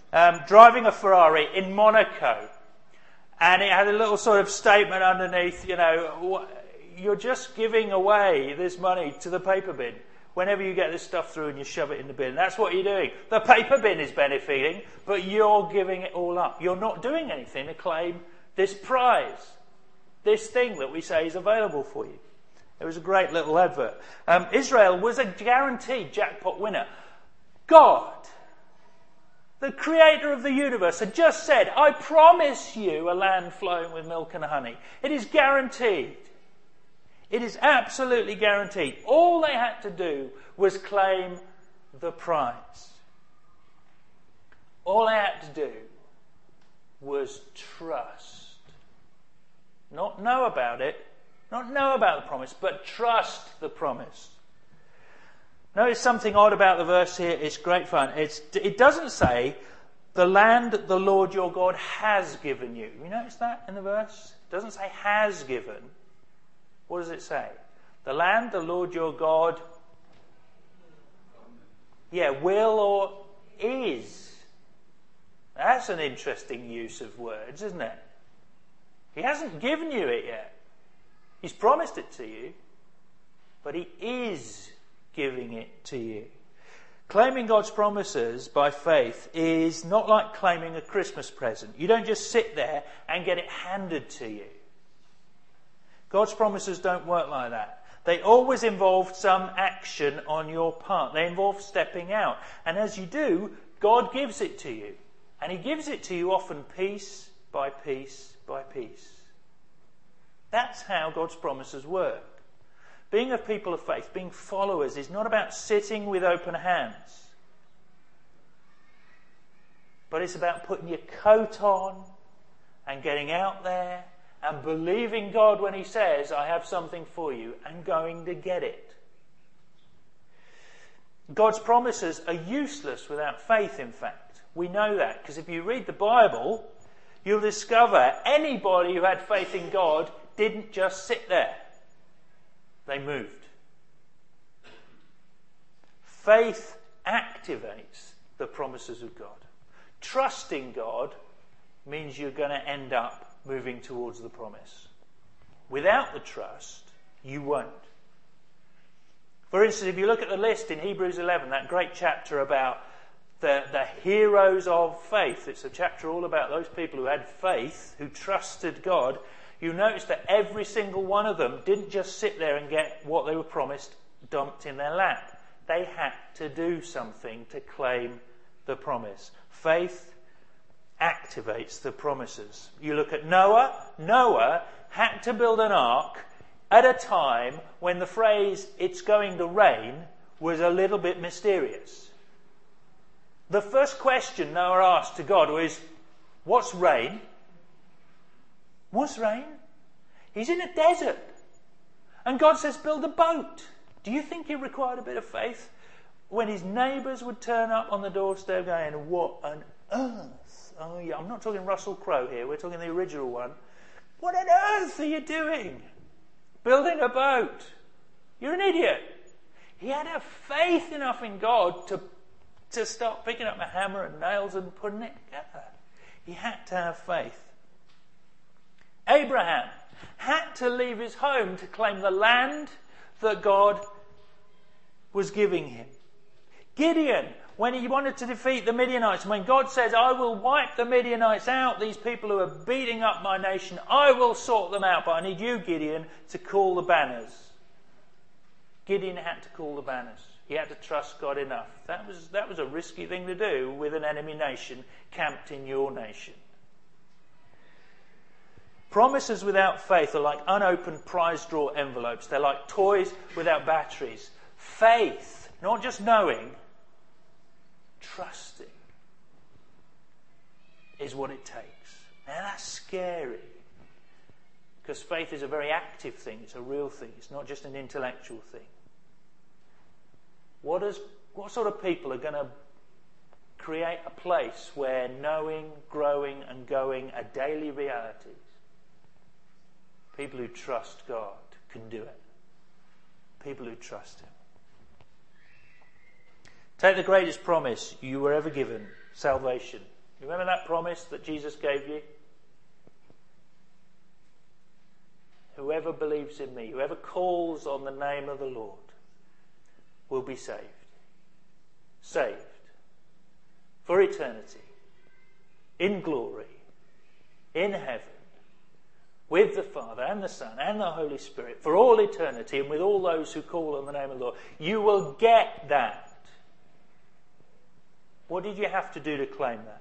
driving a Ferrari in Monaco, and it had a little sort of statement underneath, you're just giving away this money to the paper bin. Whenever you get this stuff through and you shove it in the bin, that's what you're doing. The paper bin is benefiting, but you're giving it all up. You're not doing anything to claim this prize, this thing that we say is available for you. It was a great little advert. Israel was a guaranteed jackpot winner. God, the creator of the universe, had just said, I promise you a land flowing with milk and honey. It is guaranteed. It is absolutely guaranteed. All they had to do was claim the prize. All they had to do was trust. Not know about it, not know about the promise, but trust the promise. Notice something odd about the verse here. It's great fun. It doesn't say, the land that the Lord your God has given you. You notice that in the verse? It doesn't say has given. What does it say? The land the Lord your God, will or is. That's an interesting use of words, isn't it? He hasn't given you it yet. He's promised it to you, but he is giving it to you. Claiming God's promises by faith is not like claiming a Christmas present. You don't just sit there and get it handed to you. God's promises don't work like that. They always involve some action on your part. They involve stepping out. And as you do, God gives it to you. And he gives it to you often piece by piece by piece. That's how God's promises work. Being a people of faith, being followers, is not about sitting with open hands. But it's about putting your coat on and getting out there and believing God when he says, I have something for you, and going to get it. God's promises are useless without faith, in fact. We know that, because if you read the Bible, you'll discover anybody who had faith in God didn't just sit there. They moved. Faith activates the promises of God. Trusting God means you're going to end up moving towards the promise. Without the trust, you won't. For instance, if you look at the list in Hebrews 11, that great chapter about the heroes of faith, it's a chapter all about those people who had faith, who trusted God. You notice that every single one of them didn't just sit there and get what they were promised dumped in their lap. They had to do something to claim the promise. Faith activates the promises. You look at Noah. Noah had to build an ark at a time when the phrase, it's going to rain, was a little bit mysterious. The first question Noah asked to God was, what's rain? What's rain? He's in a desert. And God says, build a boat. Do you think he required a bit of faith? When his neighbours would turn up on the doorstep going, what on earth? Oh yeah, I'm not talking Russell Crowe here, we're talking the original one. What on earth are you doing? Building a boat. You're an idiot. He had to have faith enough in God to start picking up a hammer and nails and putting it together. He had to have faith. Abraham had to leave his home to claim the land that God was giving him. Gideon, when he wanted to defeat the Midianites, when God says, I will wipe the Midianites out, these people who are beating up my nation, I will sort them out, but I need you, Gideon, to call the banners. Gideon had to call the banners. He had to trust God enough. That was a risky thing to do with an enemy nation camped in your nation. Promises without faith are like unopened prize draw envelopes. They're like toys without batteries. Faith, not just knowing, trusting is what it takes. Now that's scary. Because faith is a very active thing. It's a real thing. It's not just an intellectual thing. What sort of people are going to create a place where knowing, growing and going are daily realities? People who trust God can do it. People who trust him. Take the greatest promise you were ever given, salvation. You remember that promise that Jesus gave you? Whoever believes in me, whoever calls on the name of the Lord, will be saved. Saved. For eternity. In glory. In heaven. With the Father and the Son and the Holy Spirit. For all eternity and with all those who call on the name of the Lord. You will get that. What did you have to do to claim that?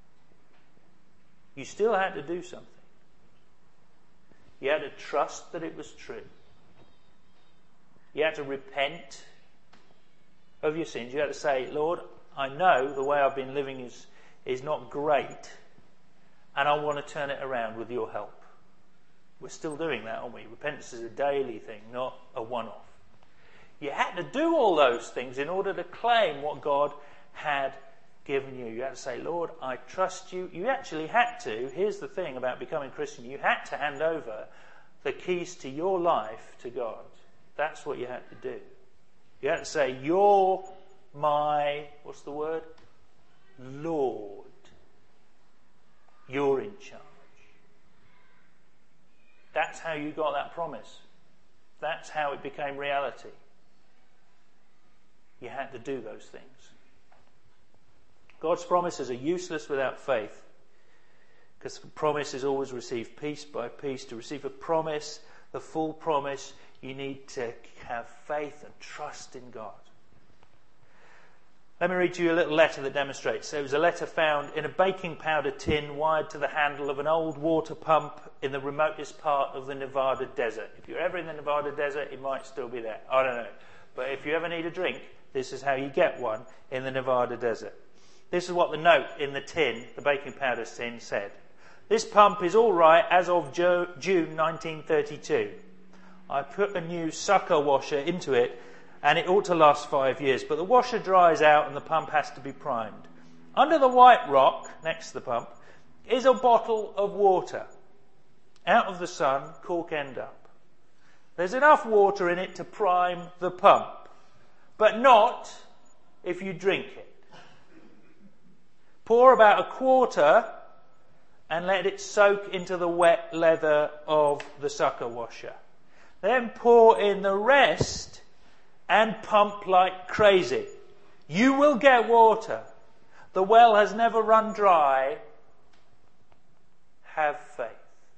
You still had to do something. You had to trust that it was true. You had to repent of your sins. You had to say, Lord, I know the way I've been living is not great, and I want to turn it around with your help. We're still doing that, aren't we? Repentance is a daily thing, not a one-off. You had to do all those things in order to claim what God had given you. You had to say, Lord, I trust you. You actually had to. Here's the thing about becoming Christian. You had to hand over the keys to your life to God. That's what you had to do. You had to say, you're my, what's the word? Lord. You're in charge. That's how you got that promise. That's how it became reality. You had to do those things. God's promises are useless without faith, because the promise is always received piece by piece. To receive a promise, the full promise, you need to have faith and trust in God. Let me read to you a little letter that demonstrates. There was a letter found in a baking powder tin wired to the handle of an old water pump in the remotest part of the Nevada desert. If you're ever in the Nevada desert, it might still be there. I don't know. But if you ever need a drink, this is how you get one in the Nevada desert. This is what the note in the tin, the baking powder tin, said. This pump is all right as of June 1932. I put a new sucker washer into it and it ought to last 5 years, but the washer dries out and the pump has to be primed. Under the white rock, next to the pump, is a bottle of water. Out of the sun, cork end up. There's enough water in it to prime the pump, but not if you drink it. Pour about a quarter and let it soak into the wet leather of the sucker washer. Then pour in the rest and pump like crazy. You will get water. The well has never run dry. Have faith.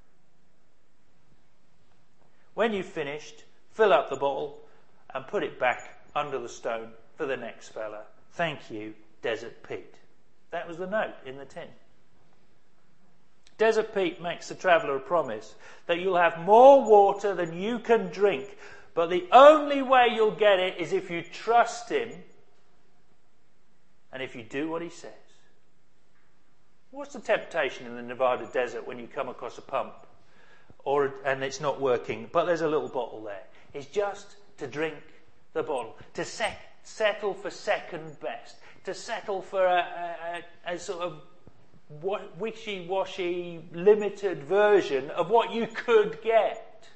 When you've finished, fill up the bottle and put it back under the stone for the next fella. Thank you, Desert Pete. That was the note in the tin. Desert Pete makes the traveller a promise that you'll have more water than you can drink, but the only way you'll get it is if you trust him and if you do what he says. What's the temptation in the Nevada desert when you come across a pump and it's not working, but there's a little bottle there? It's just to drink the bottle, to settle for second best, to settle for a sort of wishy-washy, limited version of what you could get.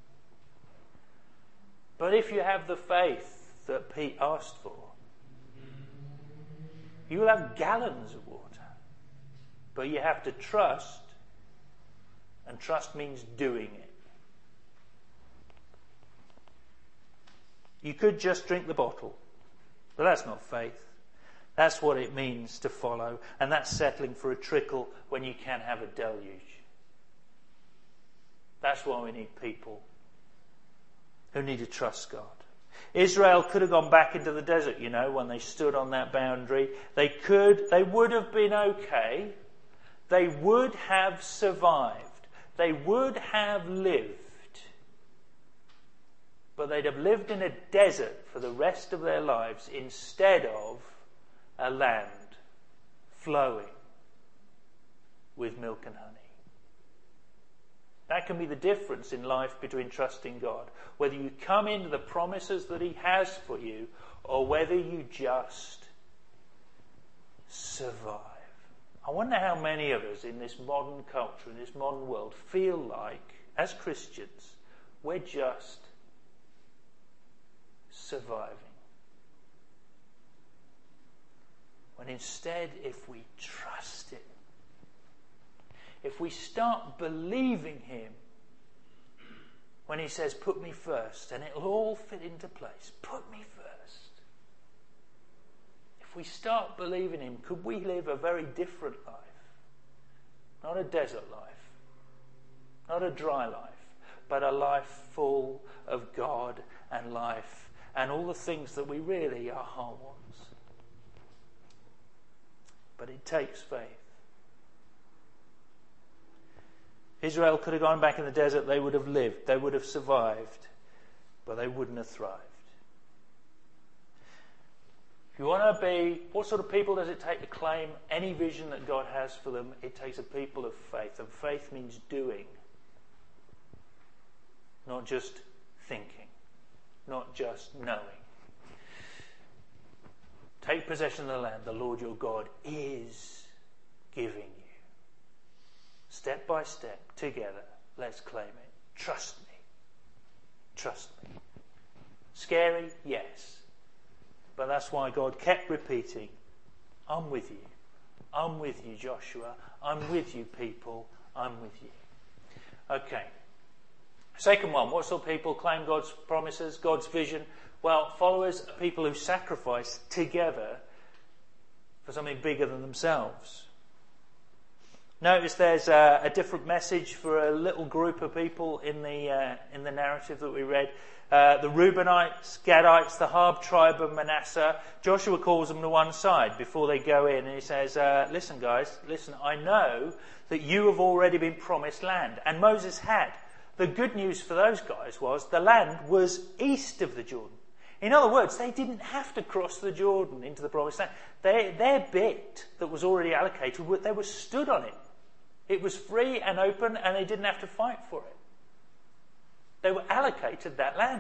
But if you have the faith that Pete asked for, you will have gallons of water. But you have to trust, and trust means doing it. You could just drink the bottle, but that's not faith. That's what it means to follow, and that's settling for a trickle when you can have a deluge. That's why we need people who need to trust God. Israel could have gone back into the desert, when they stood on that boundary. They would have been okay. They would have survived. They would have lived. But they'd have lived in a desert for the rest of their lives instead of a land flowing with milk and honey. That can be the difference in life between trusting God. Whether you come into the promises that he has for you or whether you just survive. I wonder how many of us in this modern culture, in this modern world, feel like, as Christians, we're just surviving. When instead, if we trust him, if we start believing him, when he says, put me first, and it'll all fit into place. Put me first. If we start believing him, could we live a very different life? Not a desert life, not a dry life, but a life full of God and life and all the things that we really are whole ones. But it takes faith. Israel could have gone back in the desert, they would have lived, they would have survived, but they wouldn't have thrived. If you want to be, what sort of people does it take to claim any vision that God has for them? It takes a people of faith, and faith means doing, not just thinking, not just knowing. Take possession of the land the Lord your God is giving you. Step by step, together, let's claim it. Trust me. Trust me. Scary? Yes. But that's why God kept repeating, I'm with you. I'm with you, Joshua. I'm with you, people. I'm with you. Okay. Second one, what sort of people claim God's promises, God's vision? Well, followers are people who sacrifice together for something bigger than themselves. Notice there's a different message for a little group of people in the narrative that we read. The Reubenites, Gadites, the half tribe of Manasseh. Joshua calls them to one side before they go in, and he says, listen guys, listen, I know that you have already been promised land. And Moses had. The good news for those guys was the land was east of the Jordan. In other words, they didn't have to cross the Jordan into the promised land. Their bit that was already allocated, they were stood on it. It was free and open, and they didn't have to fight for it. They were allocated that land.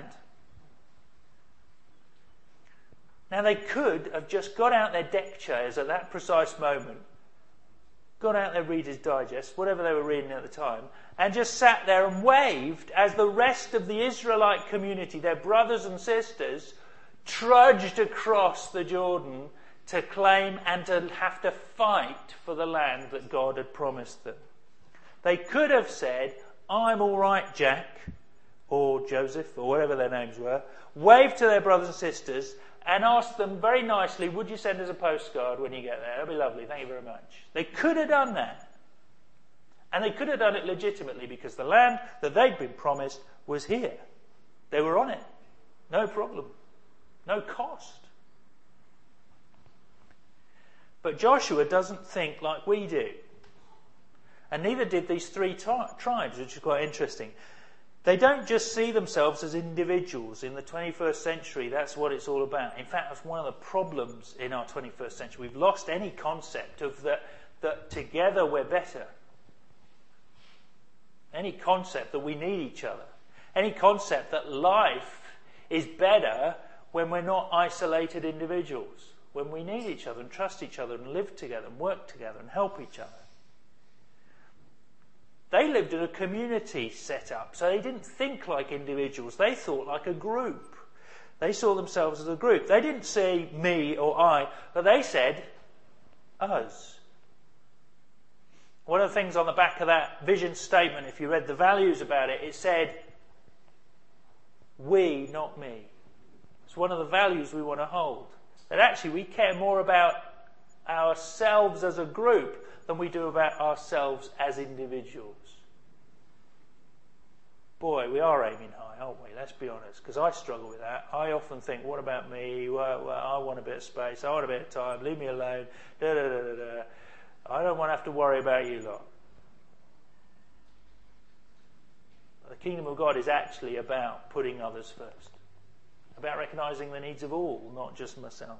Now, they could have just got out their deck chairs at that precise moment, got out their Reader's Digest, whatever they were reading at the time, and just sat there and waved as the rest of the Israelite community, their brothers and sisters, trudged across the Jordan to claim and to have to fight for the land that God had promised them. They could have said, I'm all right, Jack, or Joseph, or whatever their names were, waved to their brothers and sisters and asked them very nicely, would you send us a postcard when you get there? That'd be lovely, thank you very much. They could have done that. And they could have done it legitimately because the land that they'd been promised was here. They were on it. No problem. No cost. But Joshua doesn't think like we do. And neither did these three tribes, which is quite interesting. They don't just see themselves as individuals. In the 21st century, that's what it's all about. In fact, that's one of the problems in our 21st century. We've lost any concept of that together we're better. Any concept that we need each other. Any concept that life is better when we're not isolated individuals. When we need each other and trust each other and live together and work together and help each other. They lived in a community set up, so they didn't think like individuals. They thought like a group. They saw themselves as a group. They didn't say me or I, but they said us. One of the things on the back of that vision statement, if you read the values about it, it said, we, not me. It's one of the values we want to hold. That actually we care more about ourselves as a group than we do about ourselves as individuals. Boy, we are aiming high, aren't we? Let's be honest, because I struggle with that. I often think, what about me? Well, I want a bit of space. I want a bit of time. Leave me alone. I don't want to have to worry about you lot. The kingdom of God is actually about putting others first. About recognising the needs of all, not just myself.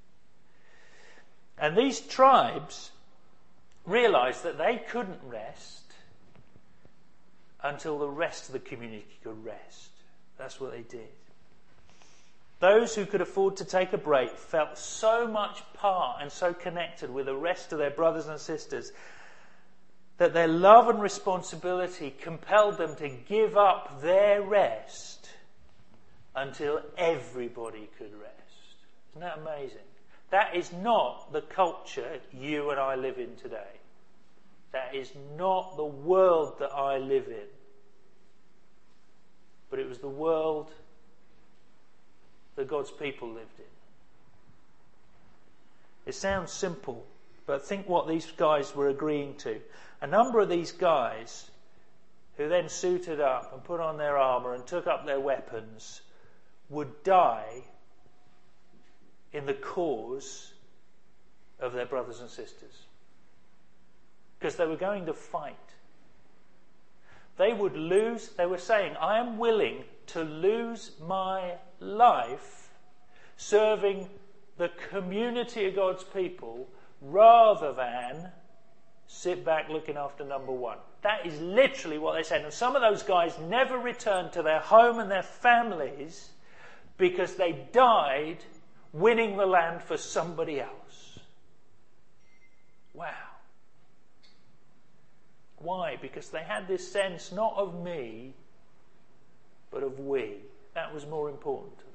And these tribes realised that they couldn't rest until the rest of the community could rest. That's what they did. Those who could afford to take a break felt so much part and so connected with the rest of their brothers and sisters that their love and responsibility compelled them to give up their rest until everybody could rest. Isn't that amazing? That is not the culture you and I live in today. That is not the world that I live in. But it was the world that God's people lived in. It sounds simple, but think what these guys were agreeing to. A number of these guys, who then suited up and put on their armour and took up their weapons, would die in the cause of their brothers and sisters. Because they were going to fight. They would lose, they were saying, I am willing to lose my life serving the community of God's people rather than sit back looking after number one. That is literally what they said. And some of those guys never returned to their home and their families because they died winning the land for somebody else. Wow. Why? Because they had this sense not of me, but of we. That was more important to them.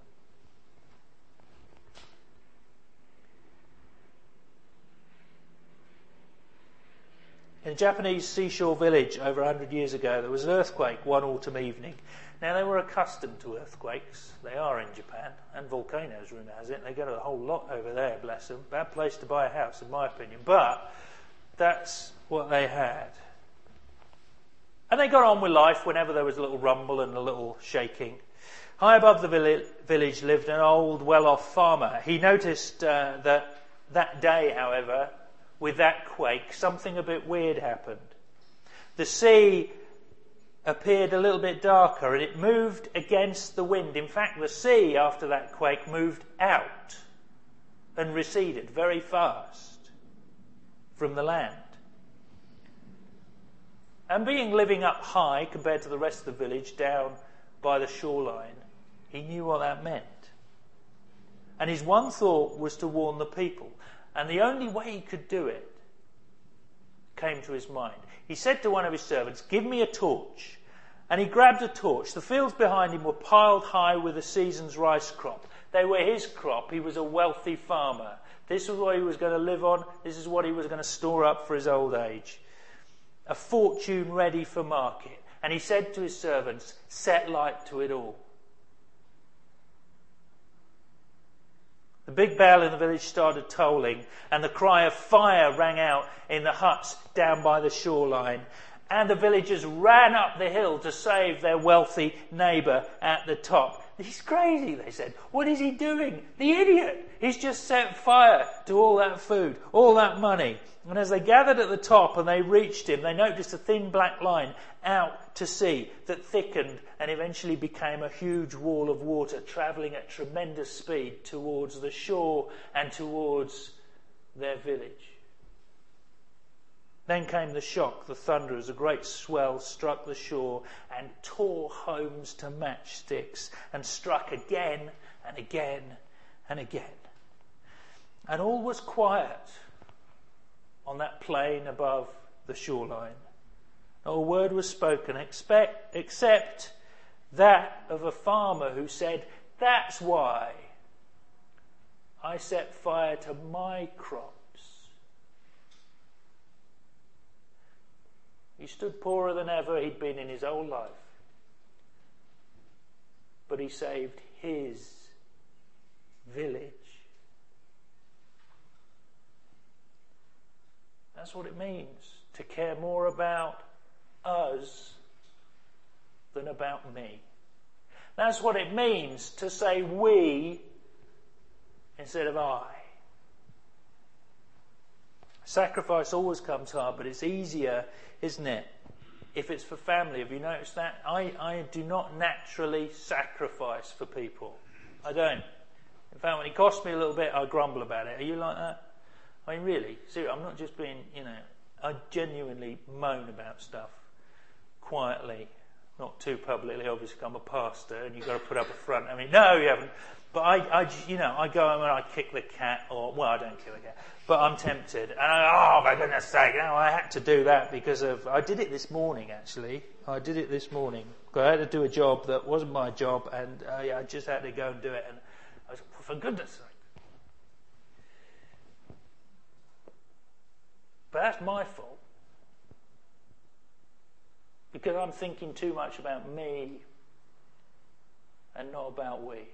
In a Japanese seashore village over 100 years ago, there was an earthquake one autumn evening. Now, they were accustomed to earthquakes. They are in Japan. And volcanoes, rumour has it. They get a whole lot over there, bless them. Bad place to buy a house, in my opinion. But that's what they had. And they got on with life whenever there was a little rumble and a little shaking. High above the village lived an old, well-off farmer. He noticed that day, however, with that quake, something a bit weird happened. The sea appeared a little bit darker and it moved against the wind. In fact, the sea, after that quake, moved out and receded very fast from the land. And being living up high compared to the rest of the village down by the shoreline, he knew what that meant. And his one thought was to warn the people. And the only way he could do it came to his mind. He said to one of his servants, "Give me a torch." And he grabbed a torch. The fields behind him were piled high with the season's rice crop. They were his crop. He was a wealthy farmer. This was what he was going to live on. This is what he was going to store up for his old age. A fortune ready for market. And he said to his servants, "Set light to it all." The big bell in the village started tolling, and the cry of fire rang out in the huts down by the shoreline. And the villagers ran up the hill to save their wealthy neighbour at the top. "He's crazy," they said. "What is he doing? The idiot! He's just set fire to all that food, all that money." And as they gathered at the top and they reached him, they noticed a thin black line out to sea that thickened and eventually became a huge wall of water travelling at tremendous speed towards the shore and towards their village. Then came the shock, the thunder, as a great swell struck the shore and tore homes to matchsticks and struck again and again and again. And all was quiet on that plain above the shoreline. Not a word was spoken except that of a farmer who said, "That's why I set fire to my crops." He stood poorer than ever he'd been in his whole life. But he saved his village. That's what it means to care more about us than about me. That's what it means to say we instead of I. Sacrifice always comes hard, but it's easier, isn't it, if it's for family? Have you noticed that? I do not naturally sacrifice for people. I don't. In fact, when it costs me a little bit, I grumble about it. Are you like that? I mean, really, seriously, I'm not just being, I genuinely moan about stuff quietly, not too publicly. Obviously, I'm a pastor and you've got to put up a front. I mean, no, you haven't. But I go home and I kick the cat, I don't kill the cat, but I'm tempted. And oh my goodness sake, I had to do that because I did it this morning, actually. I did it this morning. I had to do a job that wasn't my job and I just had to go and do it. And I was, for goodness sake. that's my fault. Because I'm thinking too much about me and not about we.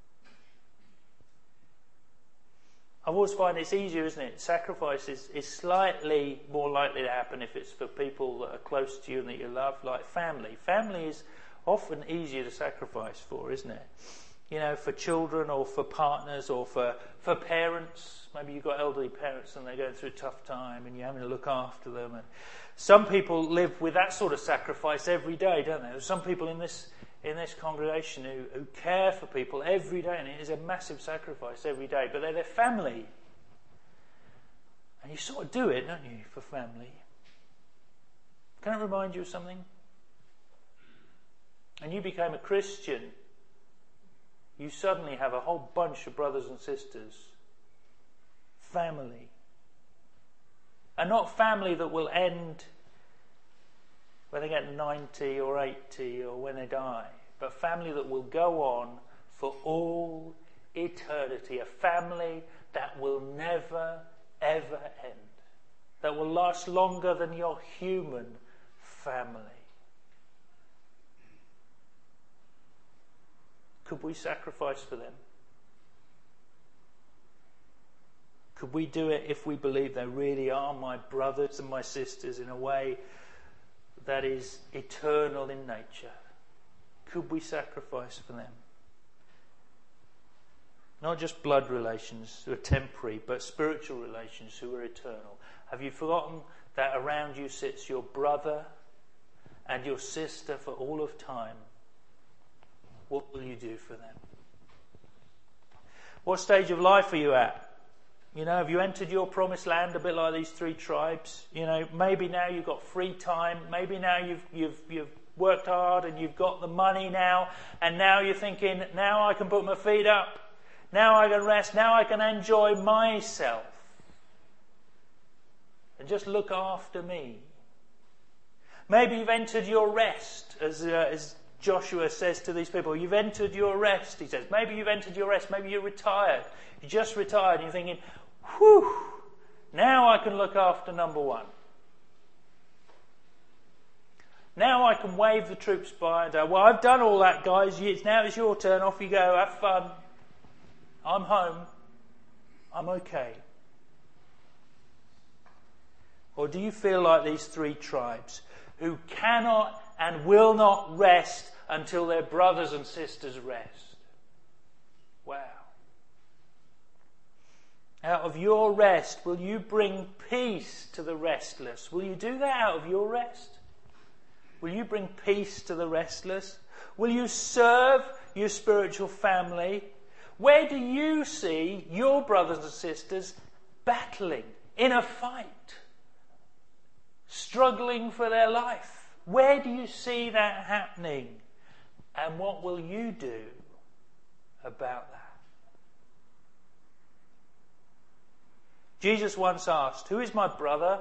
I've always found it's easier, isn't it? Sacrifice is slightly more likely to happen if it's for people that are close to you and that you love, like family. Family is often easier to sacrifice for, isn't it? You know, for children or for partners or for parents. Maybe you've got elderly parents and they're going through a tough time and you're having to look after them. And some people live with that sort of sacrifice every day, don't they? There's some people in this congregation who care for people every day, and it is a massive sacrifice every day, but they're their family. And you sort of do it, don't you, for family? Can it remind you of something? And you became a Christian, you suddenly have a whole bunch of brothers and sisters. Family. And not family that will end when they get 90 or 80 or when they die, but family that will go on for all eternity. A family that will never, ever end. That will last longer than your human family. Could we sacrifice for them? Could we do it if we believe they really are my brothers and my sisters in a way that is eternal in nature? Could we sacrifice for them? Not just blood relations who are temporary, but spiritual relations who are eternal. Have you forgotten that around you sits your brother and your sister for all of time? What will you do for them? What stage of life are you at? You know, have you entered your promised land a bit like these 3 tribes? You know, maybe now you've got free time. Maybe now you've worked hard and you've got the money now. And now you're thinking, now I can put my feet up. Now I can rest. Now I can enjoy myself. And just look after me. Maybe you've entered your rest, as Joshua says to these people. You've entered your rest, he says. Maybe you've entered your rest. Maybe you're retired. You just retired and you're thinking, whew, now I can look after number 1. Now I can wave the troops by and say, well, I've done all that, guys. Now it's your turn. Off you go. Have fun. I'm home. I'm okay. Or do you feel like these 3 tribes who cannot and will not rest until their brothers and sisters rest? Wow. Out of your rest, will you bring peace to the restless? Will you do that out of your rest? Will you bring peace to the restless? Will you serve your spiritual family? Where do you see your brothers and sisters battling in a fight, struggling for their life? Where do you see that happening? And what will you do about that? Jesus once asked, who is my brother?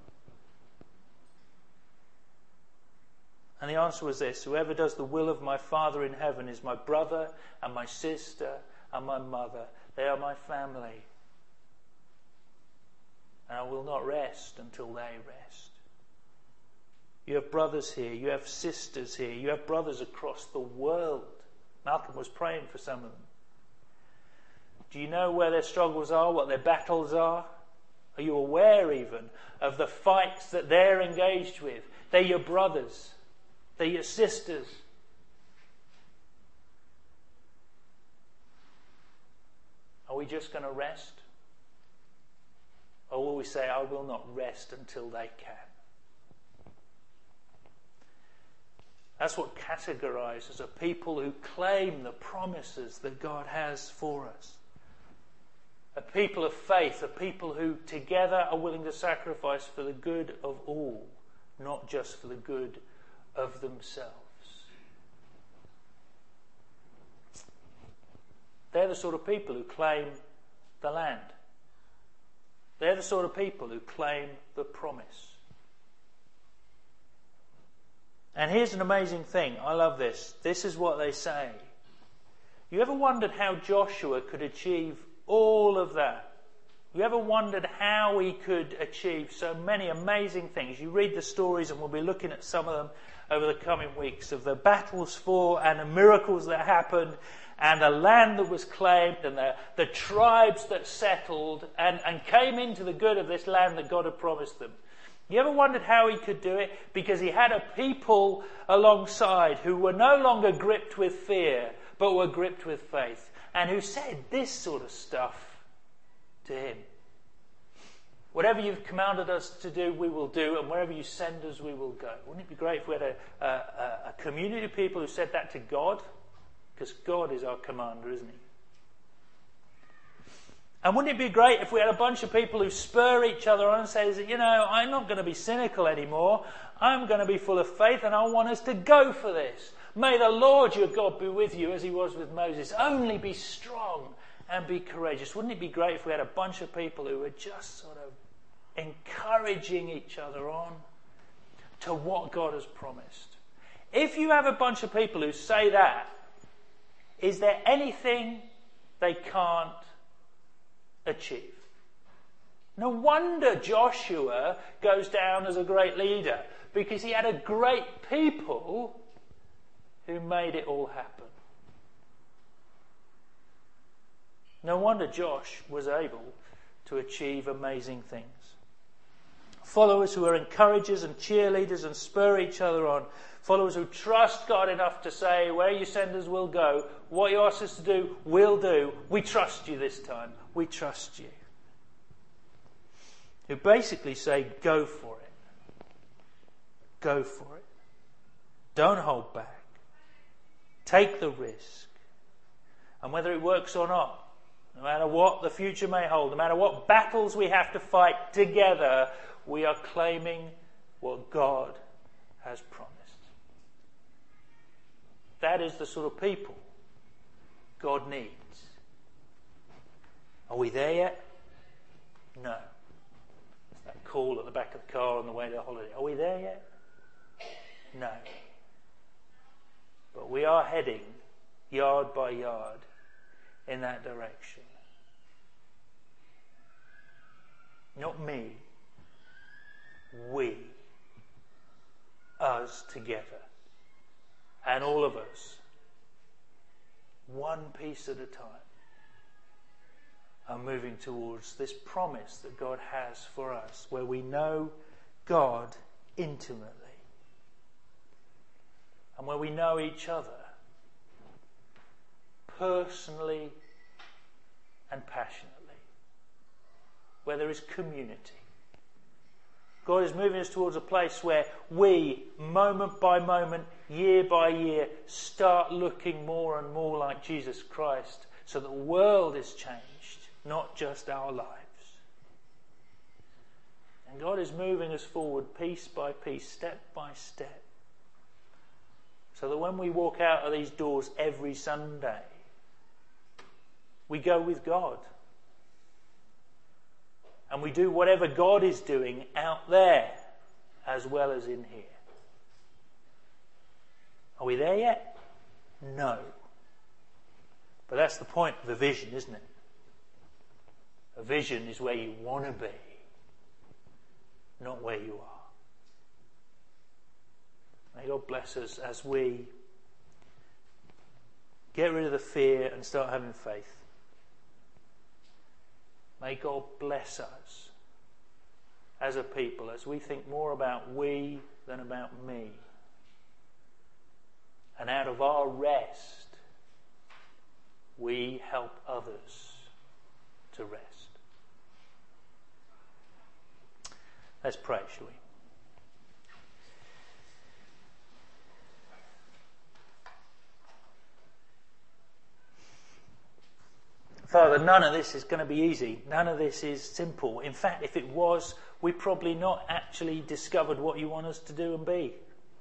And the answer was this: whoever does the will of my Father in heaven is my brother and my sister and my mother. They are my family. And I will not rest until they rest. You have brothers here. You have sisters here. You have brothers across the world. Malcolm was praying for some of them. Do you know where their struggles are, what their battles are? Are you aware even of the fights that they're engaged with? They're your brothers. They're your sisters. Are we just going to rest? Or will we say, I will not rest until they can? That's what categorizes a people who claim the promises that God has for us. A people of faith, a people who together are willing to sacrifice for the good of all, not just for the good of themselves. They're the sort of people who claim the land. They're the sort of people who claim the promise. And here's an amazing thing. I love this. This is what they say. You ever wondered how Joshua could achieve all of that? You ever wondered how he could achieve so many amazing things? You read the stories, and we'll be looking at some of them over the coming weeks, of the battles fought and the miracles that happened and the land that was claimed and the tribes that settled and came into the good of this land that God had promised them. You ever wondered how he could do it? Because he had a people alongside who were no longer gripped with fear, but were gripped with faith, and who said this sort of stuff to him. Whatever you've commanded us to do, we will do, and wherever you send us, we will go. Wouldn't it be great if we had a community of people who said that to God? Because God is our commander, isn't he? And wouldn't it be great if we had a bunch of people who spur each other on and says, I'm not going to be cynical anymore. I'm going to be full of faith, and I want us to go for this. May the Lord your God be with you as he was with Moses. Only be strong and be courageous. Wouldn't it be great if we had a bunch of people who were just sort of encouraging each other on to what God has promised? If you have a bunch of people who say that, is there anything they can't achieve? No wonder Joshua goes down as a great leader, because he had a great people who made it all happen. No wonder Josh was able to achieve amazing things. Followers who are encouragers and cheerleaders and spur each other on. Followers who trust God enough to say, where you send us, we'll go. What you ask us to do, we'll do. We trust you this time. We trust you. Who basically say, go for it. Go for it. Don't hold back. Take the risk. And whether it works or not, no matter what the future may hold, no matter what battles we have to fight together, we are claiming what God has promised. That is the sort of people God needs. Are we there yet? No. It's that call at the back of the car on the way to holiday. Are we there yet? No. But we are heading yard by yard in that direction. Not me. We. Us together. And all of us. One piece at a time. Are moving towards this promise that God has for us, where we know God intimately. And where we know each other personally and passionately. Where there is community. God is moving us towards a place where we, moment by moment, year by year, start looking more and more like Jesus Christ, so that the world is changed, not just our lives. And God is moving us forward piece by piece, step by step, so that when we walk out of these doors every Sunday, we go with God. And we do whatever God is doing out there as well as in here. Are we there yet? No. But that's the point of a vision, isn't it? A vision is where you want to be, not where you are. May God bless us as we get rid of the fear and start having faith. May God bless us as a people as we think more about we than about me. And out of our rest, we help others to rest. Let's pray, shall we? Father, none of this is going to be easy. None of this is simple. In fact, if it was, we probably not actually discovered what you want us to do and be.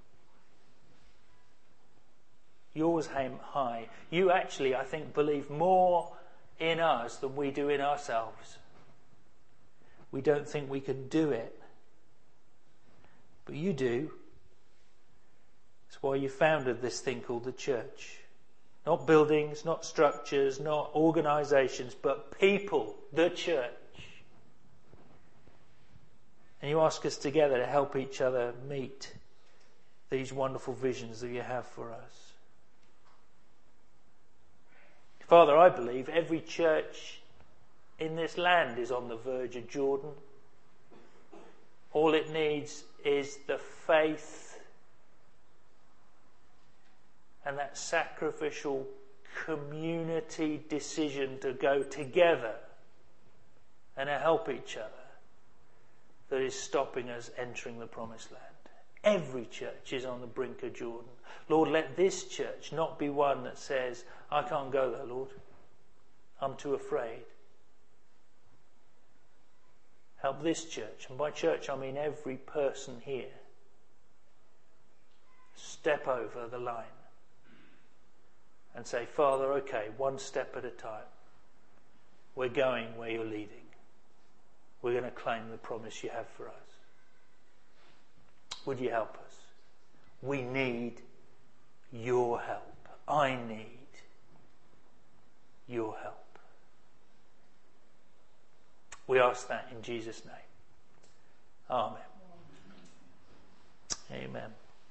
Yours aim high. You actually, I think, believe more in us than we do in ourselves. We don't think we can do it. But you do. That's why you founded this thing called the church. Not buildings, not structures, not organisations, but people, the church. And you ask us together to help each other meet these wonderful visions that you have for us. Father, I believe every church in this land is on the verge of Jordan. All it needs is the faith and that sacrificial community decision to go together and to help each other that is stopping us entering the promised land. Every church is on the brink of Jordan. Lord, let this church not be one that says, I can't go there, Lord. I'm too afraid. Help this church, and by church I mean every person here, step over the line and say, Father, okay, one step at a time. We're going where you're leading. We're going to claim the promise you have for us. Would you help us? We need your help. I need your help. We ask that in Jesus' name. Amen. Amen.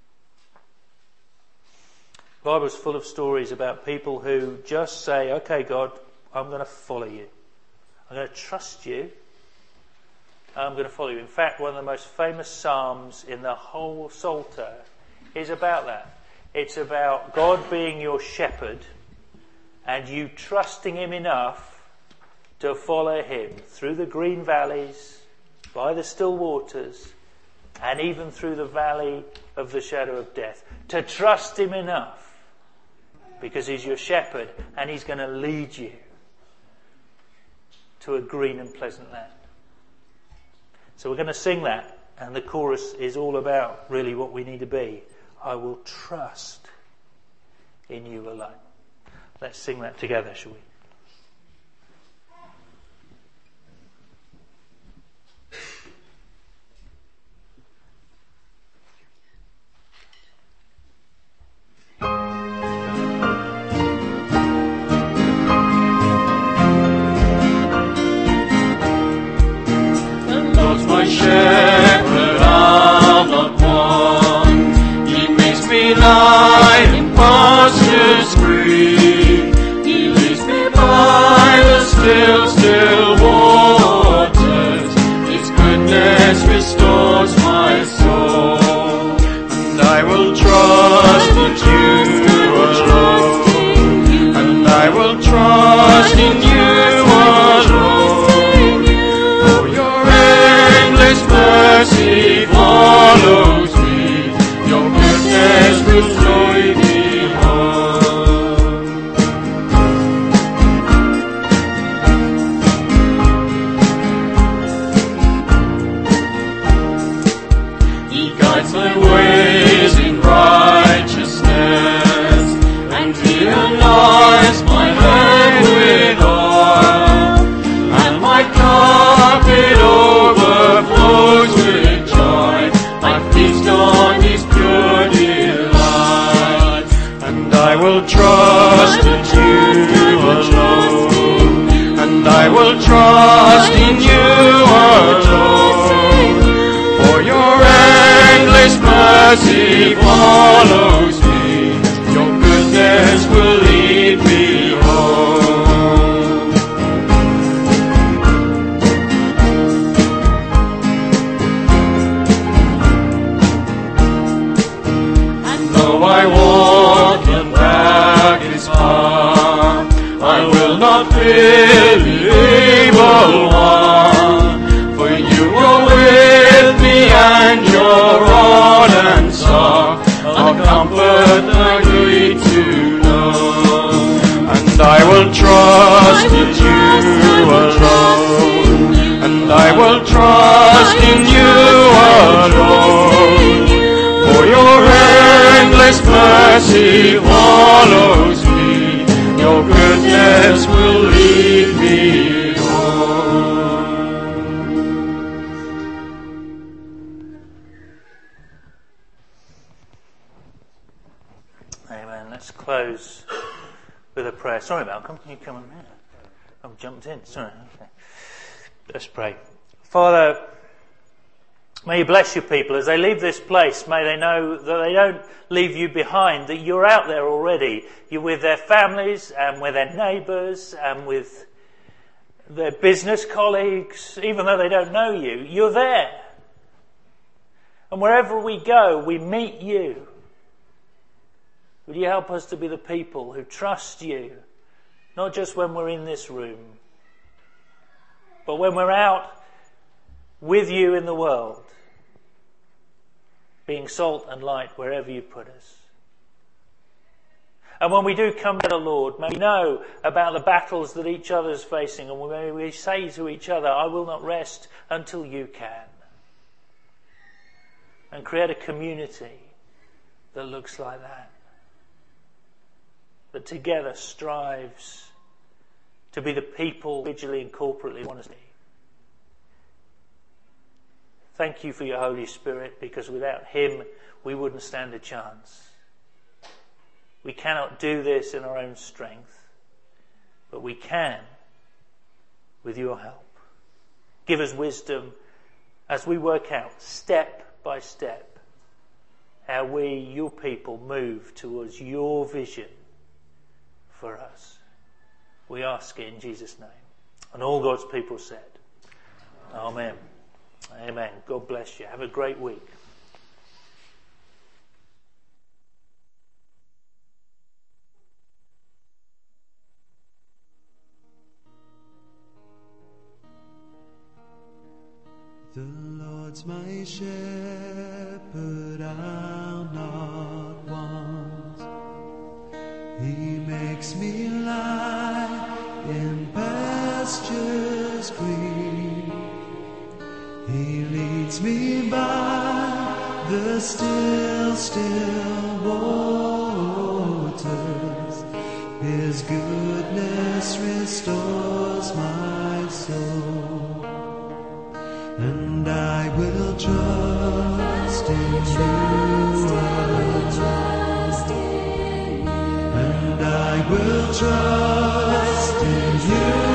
The Bible's full of stories about people who just say, okay, God, I'm going to follow you. I'm going to trust you. I'm going to follow you. In fact, one of the most famous psalms in the whole Psalter is about that. It's about God being your shepherd and you trusting him enough to follow him through the green valleys, by the still waters, and even through the valley of the shadow of death. To trust him enough because he's your shepherd and he's going to lead you to a green and pleasant land. So we're going to sing that, and the chorus is all about really what we need to be. I will trust in you alone. Let's sing that together, shall we? Shepherd, I'll not want. He makes me lie in pastures green. He leads me by the still, still waters. His goodness restores my soul. And I will trust in you alone. And I will trust in you alone. Mercy follows me, your goodness will lead me home. He guides my ways in righteousness, and he anoints my head with oil, and my cup it overflows with joy. I feast on his pure delight, and I will trust in you alone, and I will trust in you alone, for your endless mercy follows me, your goodness will lead me home. I walk in darkest path, I will not fear the evil one, for you are with me and your rod and staff are comfort I grieve to know. And I will trust in you alone, and I will trust in you alone, for your endless mercy follows me, your goodness will lead me home. Amen. Let's close with a prayer. Sorry, Malcolm, can you come on here? I've jumped in. Sorry. Okay. Let's pray. Father, May you bless your people as they leave this place. May they know that they don't leave you behind, that you're out there already. You're with their families and with their neighbours and with their business colleagues. Even though they don't know you, you're there. And wherever we go, we meet you. Would you help us to be the people who trust you, not just when we're in this room, but when we're out with you in the world, being salt and light wherever you put us. And when we do come to the Lord, may we know about the battles that each other is facing, and may we say to each other, I will not rest until you can. And create a community that looks like that. That together strives to be the people individually and corporately want us to be. Thank you for your Holy Spirit, because without him we wouldn't stand a chance. We cannot do this in our own strength, but we can with your help. Give us wisdom as we work out step by step how we, your people, move towards your vision for us. We ask it in Jesus' name. And all God's people said, Amen. Amen. God bless you. Have a great week. The Lord's my shepherd, I'll not want. He makes me lie in pastures green. He leads me by the still, still waters. His goodness restores my soul. And I will trust in you. And I will trust in you.